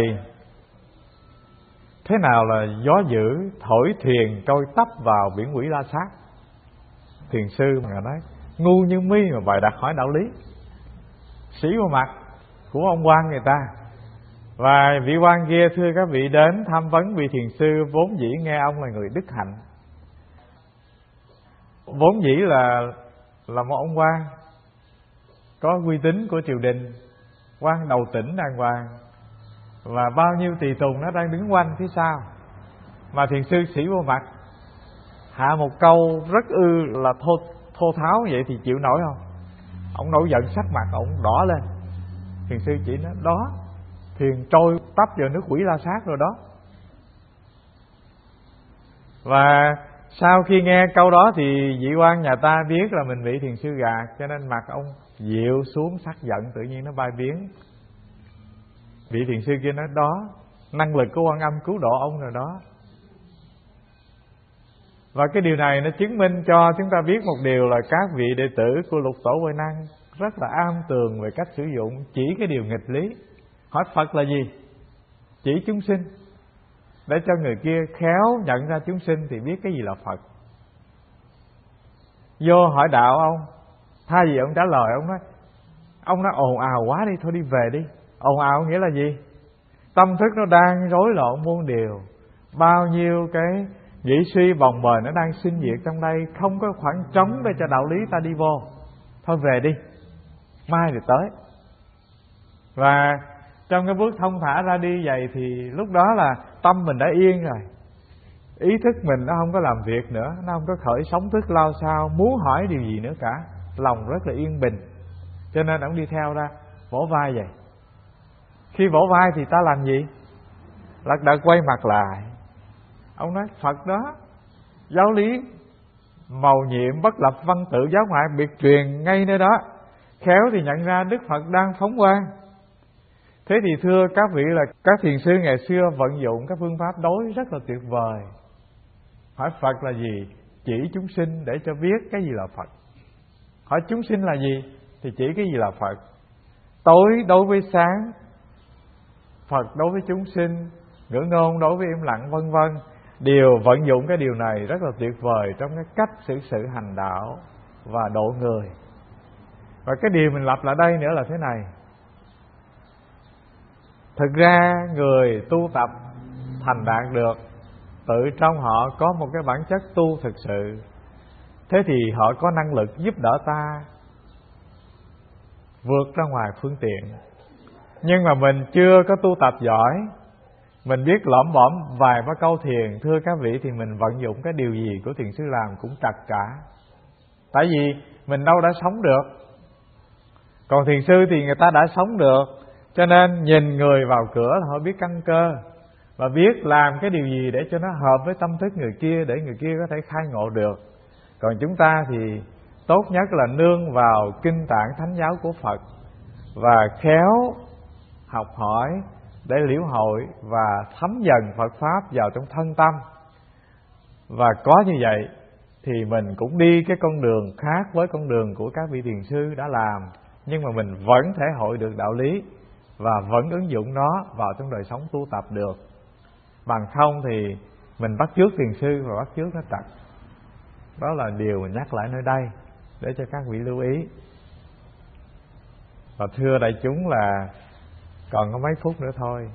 thế nào là gió dữ thổi thuyền trôi tấp vào biển quỷ La Sát? Thiền sư mà nói: ngu như mi mà bài đặt hỏi đạo lý. Sĩ vào mặt của ông quan người ta. Và vị quan kia, thưa các vị, đến tham vấn vị thiền sư vốn dĩ nghe ông là người đức hạnh, vốn dĩ là là một ông quan có uy tín của triều đình, quan đầu tỉnh đàng hoàng, và bao nhiêu tùy tùng nó đang đứng quanh phía sau. Mà thiền sư sĩ vô mặt hạ một câu rất ư là thô, thô tháo vậy thì chịu nổi không? Ông nổi giận, sắc mặt ông đỏ lên. Thiền sư chỉ nói: đó, thuyền trôi tấp vào nước quỷ La Sát rồi đó. Và sau khi nghe câu đó thì vị quan nhà ta biết là mình bị thiền sư gạt, cho nên mặt ông dịu xuống, sắc giận tự nhiên nó bay biến. Vị thiền sư kia nói: đó, năng lực của Quan Âm cứu độ ông rồi đó. Và cái điều này nó chứng minh cho chúng ta biết một điều là các vị đệ tử của Lục Tổ Huệ Năng rất là am tường về cách sử dụng chỉ cái điều nghịch lý. Hỏi Phật là gì? Chỉ chúng sinh, để cho người kia khéo nhận ra chúng sinh thì biết cái gì là Phật. Vô hỏi đạo ông, thay vì ông trả lời, ông nói ông nói ồn ào quá đi, thôi đi về đi. Ồn ào nghĩa là gì? Tâm thức nó đang rối loạn muôn điều, bao nhiêu cái nghĩ suy bồng bềnh nó đang sinh diệt trong đây, không có khoảng trống để cho đạo lý ta đi vô. Thôi về đi, mai thì tới. Và trong cái bước thông thả ra đi vậy thì lúc đó là tâm mình đã yên rồi, ý thức mình nó không có làm việc nữa, nó không có khởi sóng thức lao sao muốn hỏi điều gì nữa cả, lòng rất là yên bình. Cho nên ông đi theo ra vỗ vai vậy. Khi vỗ vai thì ta làm gì? Lật đật quay mặt lại. Ông nói: Phật đó, giáo lý mầu nhiệm bất lập văn tự giáo ngoại biệt truyền ngay nơi đó, khéo thì nhận ra Đức Phật đang phóng quang. Thế thì thưa các vị là các thiền sư ngày xưa vận dụng các phương pháp đối rất là tuyệt vời. Hỏi Phật là gì? Chỉ chúng sinh để cho biết cái gì là Phật. Hỏi chúng sinh là gì? Thì chỉ cái gì là Phật. Tối đối với sáng, Phật đối với chúng sinh, ngữ ngôn đối với im lặng, vân vân. Đều vận dụng cái điều này rất là tuyệt vời trong cái cách xử sự hành đạo và độ người. Và cái điều mình lập lại đây nữa là thế này. Thực ra người tu tập thành đạt được, tự trong họ có một cái bản chất tu thực sự. Thế thì họ có năng lực giúp đỡ ta vượt ra ngoài phương tiện. Nhưng mà mình chưa có tu tập giỏi, mình biết lõm bõm vài ba câu thiền, thưa các vị, thì mình vận dụng cái điều gì của thiền sư làm cũng trật cả. Tại vì mình đâu đã sống được. Còn thiền sư thì người ta đã sống được, cho nên nhìn người vào cửa là họ biết căn cơ và biết làm cái điều gì để cho nó hợp với tâm thức người kia, để người kia có thể khai ngộ được. Còn chúng ta thì tốt nhất là nương vào kinh tạng thánh giáo của Phật và khéo học hỏi để liễu hội và thấm dần Phật Pháp vào trong thân tâm. Và có như vậy thì mình cũng đi cái con đường khác với con đường của các vị thiền sư đã làm, nhưng mà mình vẫn thể hội được đạo lý và vẫn ứng dụng nó vào trong đời sống tu tập được. Bằng không thì mình bắt chước thiền sư và bắt chước nó trật. Đó là điều mình nhắc lại nơi đây để cho các vị lưu ý. Và thưa đại chúng là còn có mấy phút nữa thôi,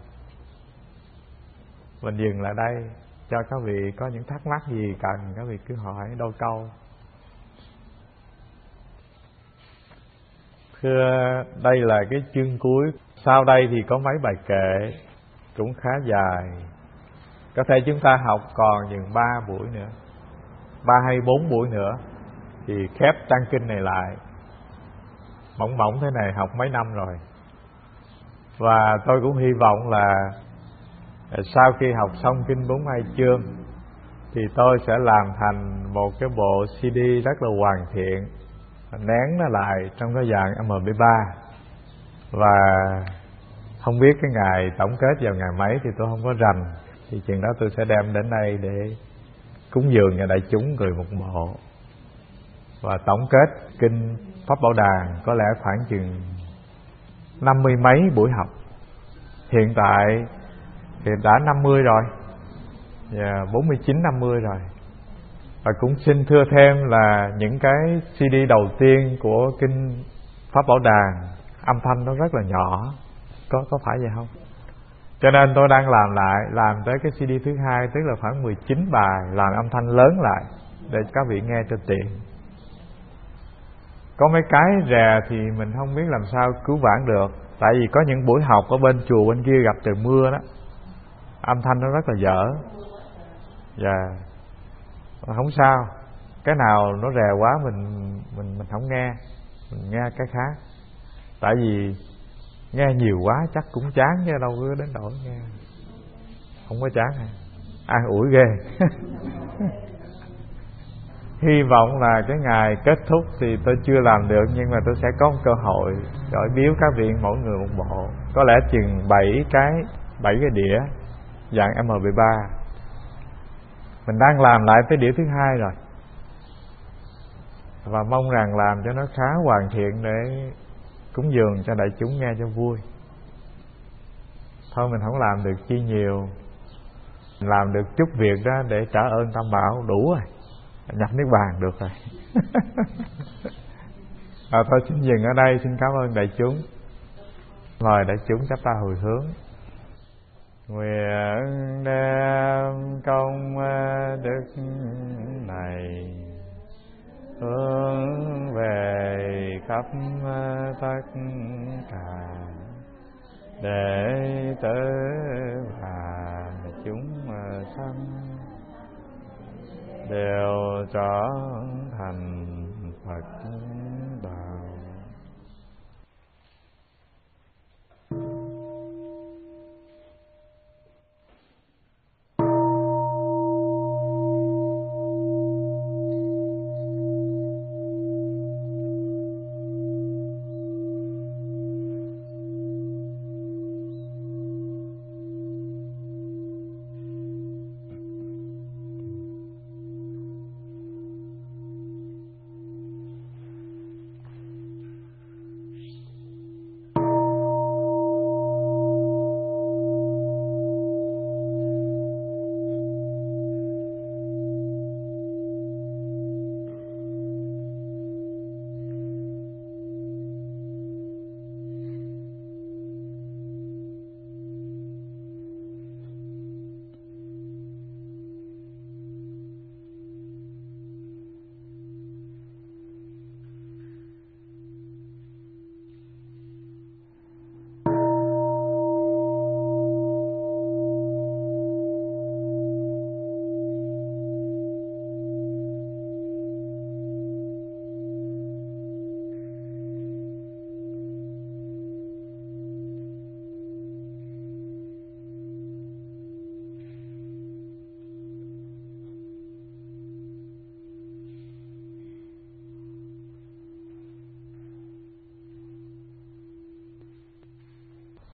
mình dừng lại đây cho các vị có những thắc mắc gì cần các vị cứ hỏi đôi câu. Thưa, đây là cái chương cuối. Sau đây thì có mấy bài kệ cũng khá dài, có thể chúng ta học còn chừng ba buổi nữa, ba hay bốn buổi nữa thì khép trang kinh này lại. Mỏng mỏng thế này học mấy năm rồi. Và tôi cũng hy vọng là sau khi học xong kinh bốn mươi hai chương thì tôi sẽ làm thành một cái bộ xê đê rất là hoàn thiện, nén nó lại trong cái dạng em pê ba Và không biết cái ngày tổng kết vào ngày mấy thì tôi không có rành, thì chuyện đó tôi sẽ đem đến đây để cúng dường cho đại chúng người một bộ. Và tổng kết kinh Pháp Bảo Đàn có lẽ khoảng chừng năm mươi mấy buổi học. Hiện tại thì đã năm mươi rồi, và bốn mươi chín năm mươi rồi. Và cũng xin thưa thêm là những cái xê đê đầu tiên của kinh Pháp Bảo Đàn âm thanh nó rất là nhỏ, có có phải vậy không? Cho nên tôi đang làm lại, làm tới cái xê đê thứ hai, tức là khoảng mười chín bài, làm âm thanh lớn lại để các vị nghe cho tiện. Có mấy cái rè thì mình không biết làm sao cứu vãn được, tại vì có những buổi học ở bên chùa bên kia gặp trời mưa đó, âm thanh nó rất là dở. Và không sao, cái nào nó rè quá mình mình mình không nghe, mình nghe cái khác. Tại vì nghe nhiều quá chắc cũng chán chứ đâu có đến nỗi nghe không có chán hả? An ủi ghê. Hy vọng là cái ngày kết thúc thì tôi chưa làm được, nhưng mà tôi sẽ có một cơ hội gọi biếu các vị mỗi người một bộ, có lẽ chừng bảy cái bảy cái đĩa dạng em pê ba. Mình đang làm lại tới đĩa thứ hai rồi, và mong rằng làm cho nó khá hoàn thiện để cúng dường cho đại chúng nghe cho vui. Thôi mình không làm được chi nhiều, mình làm được chút việc đó để trả ơn Tam Bảo đủ rồi, nhập niết bàn được rồi. À, thôi xin dừng ở đây, xin cảm ơn đại chúng. Mời đại chúng chắp tay hồi hướng. Nguyện đem công đức này hướng về khắp tất cả đệ tử và chúng sanh đều trọn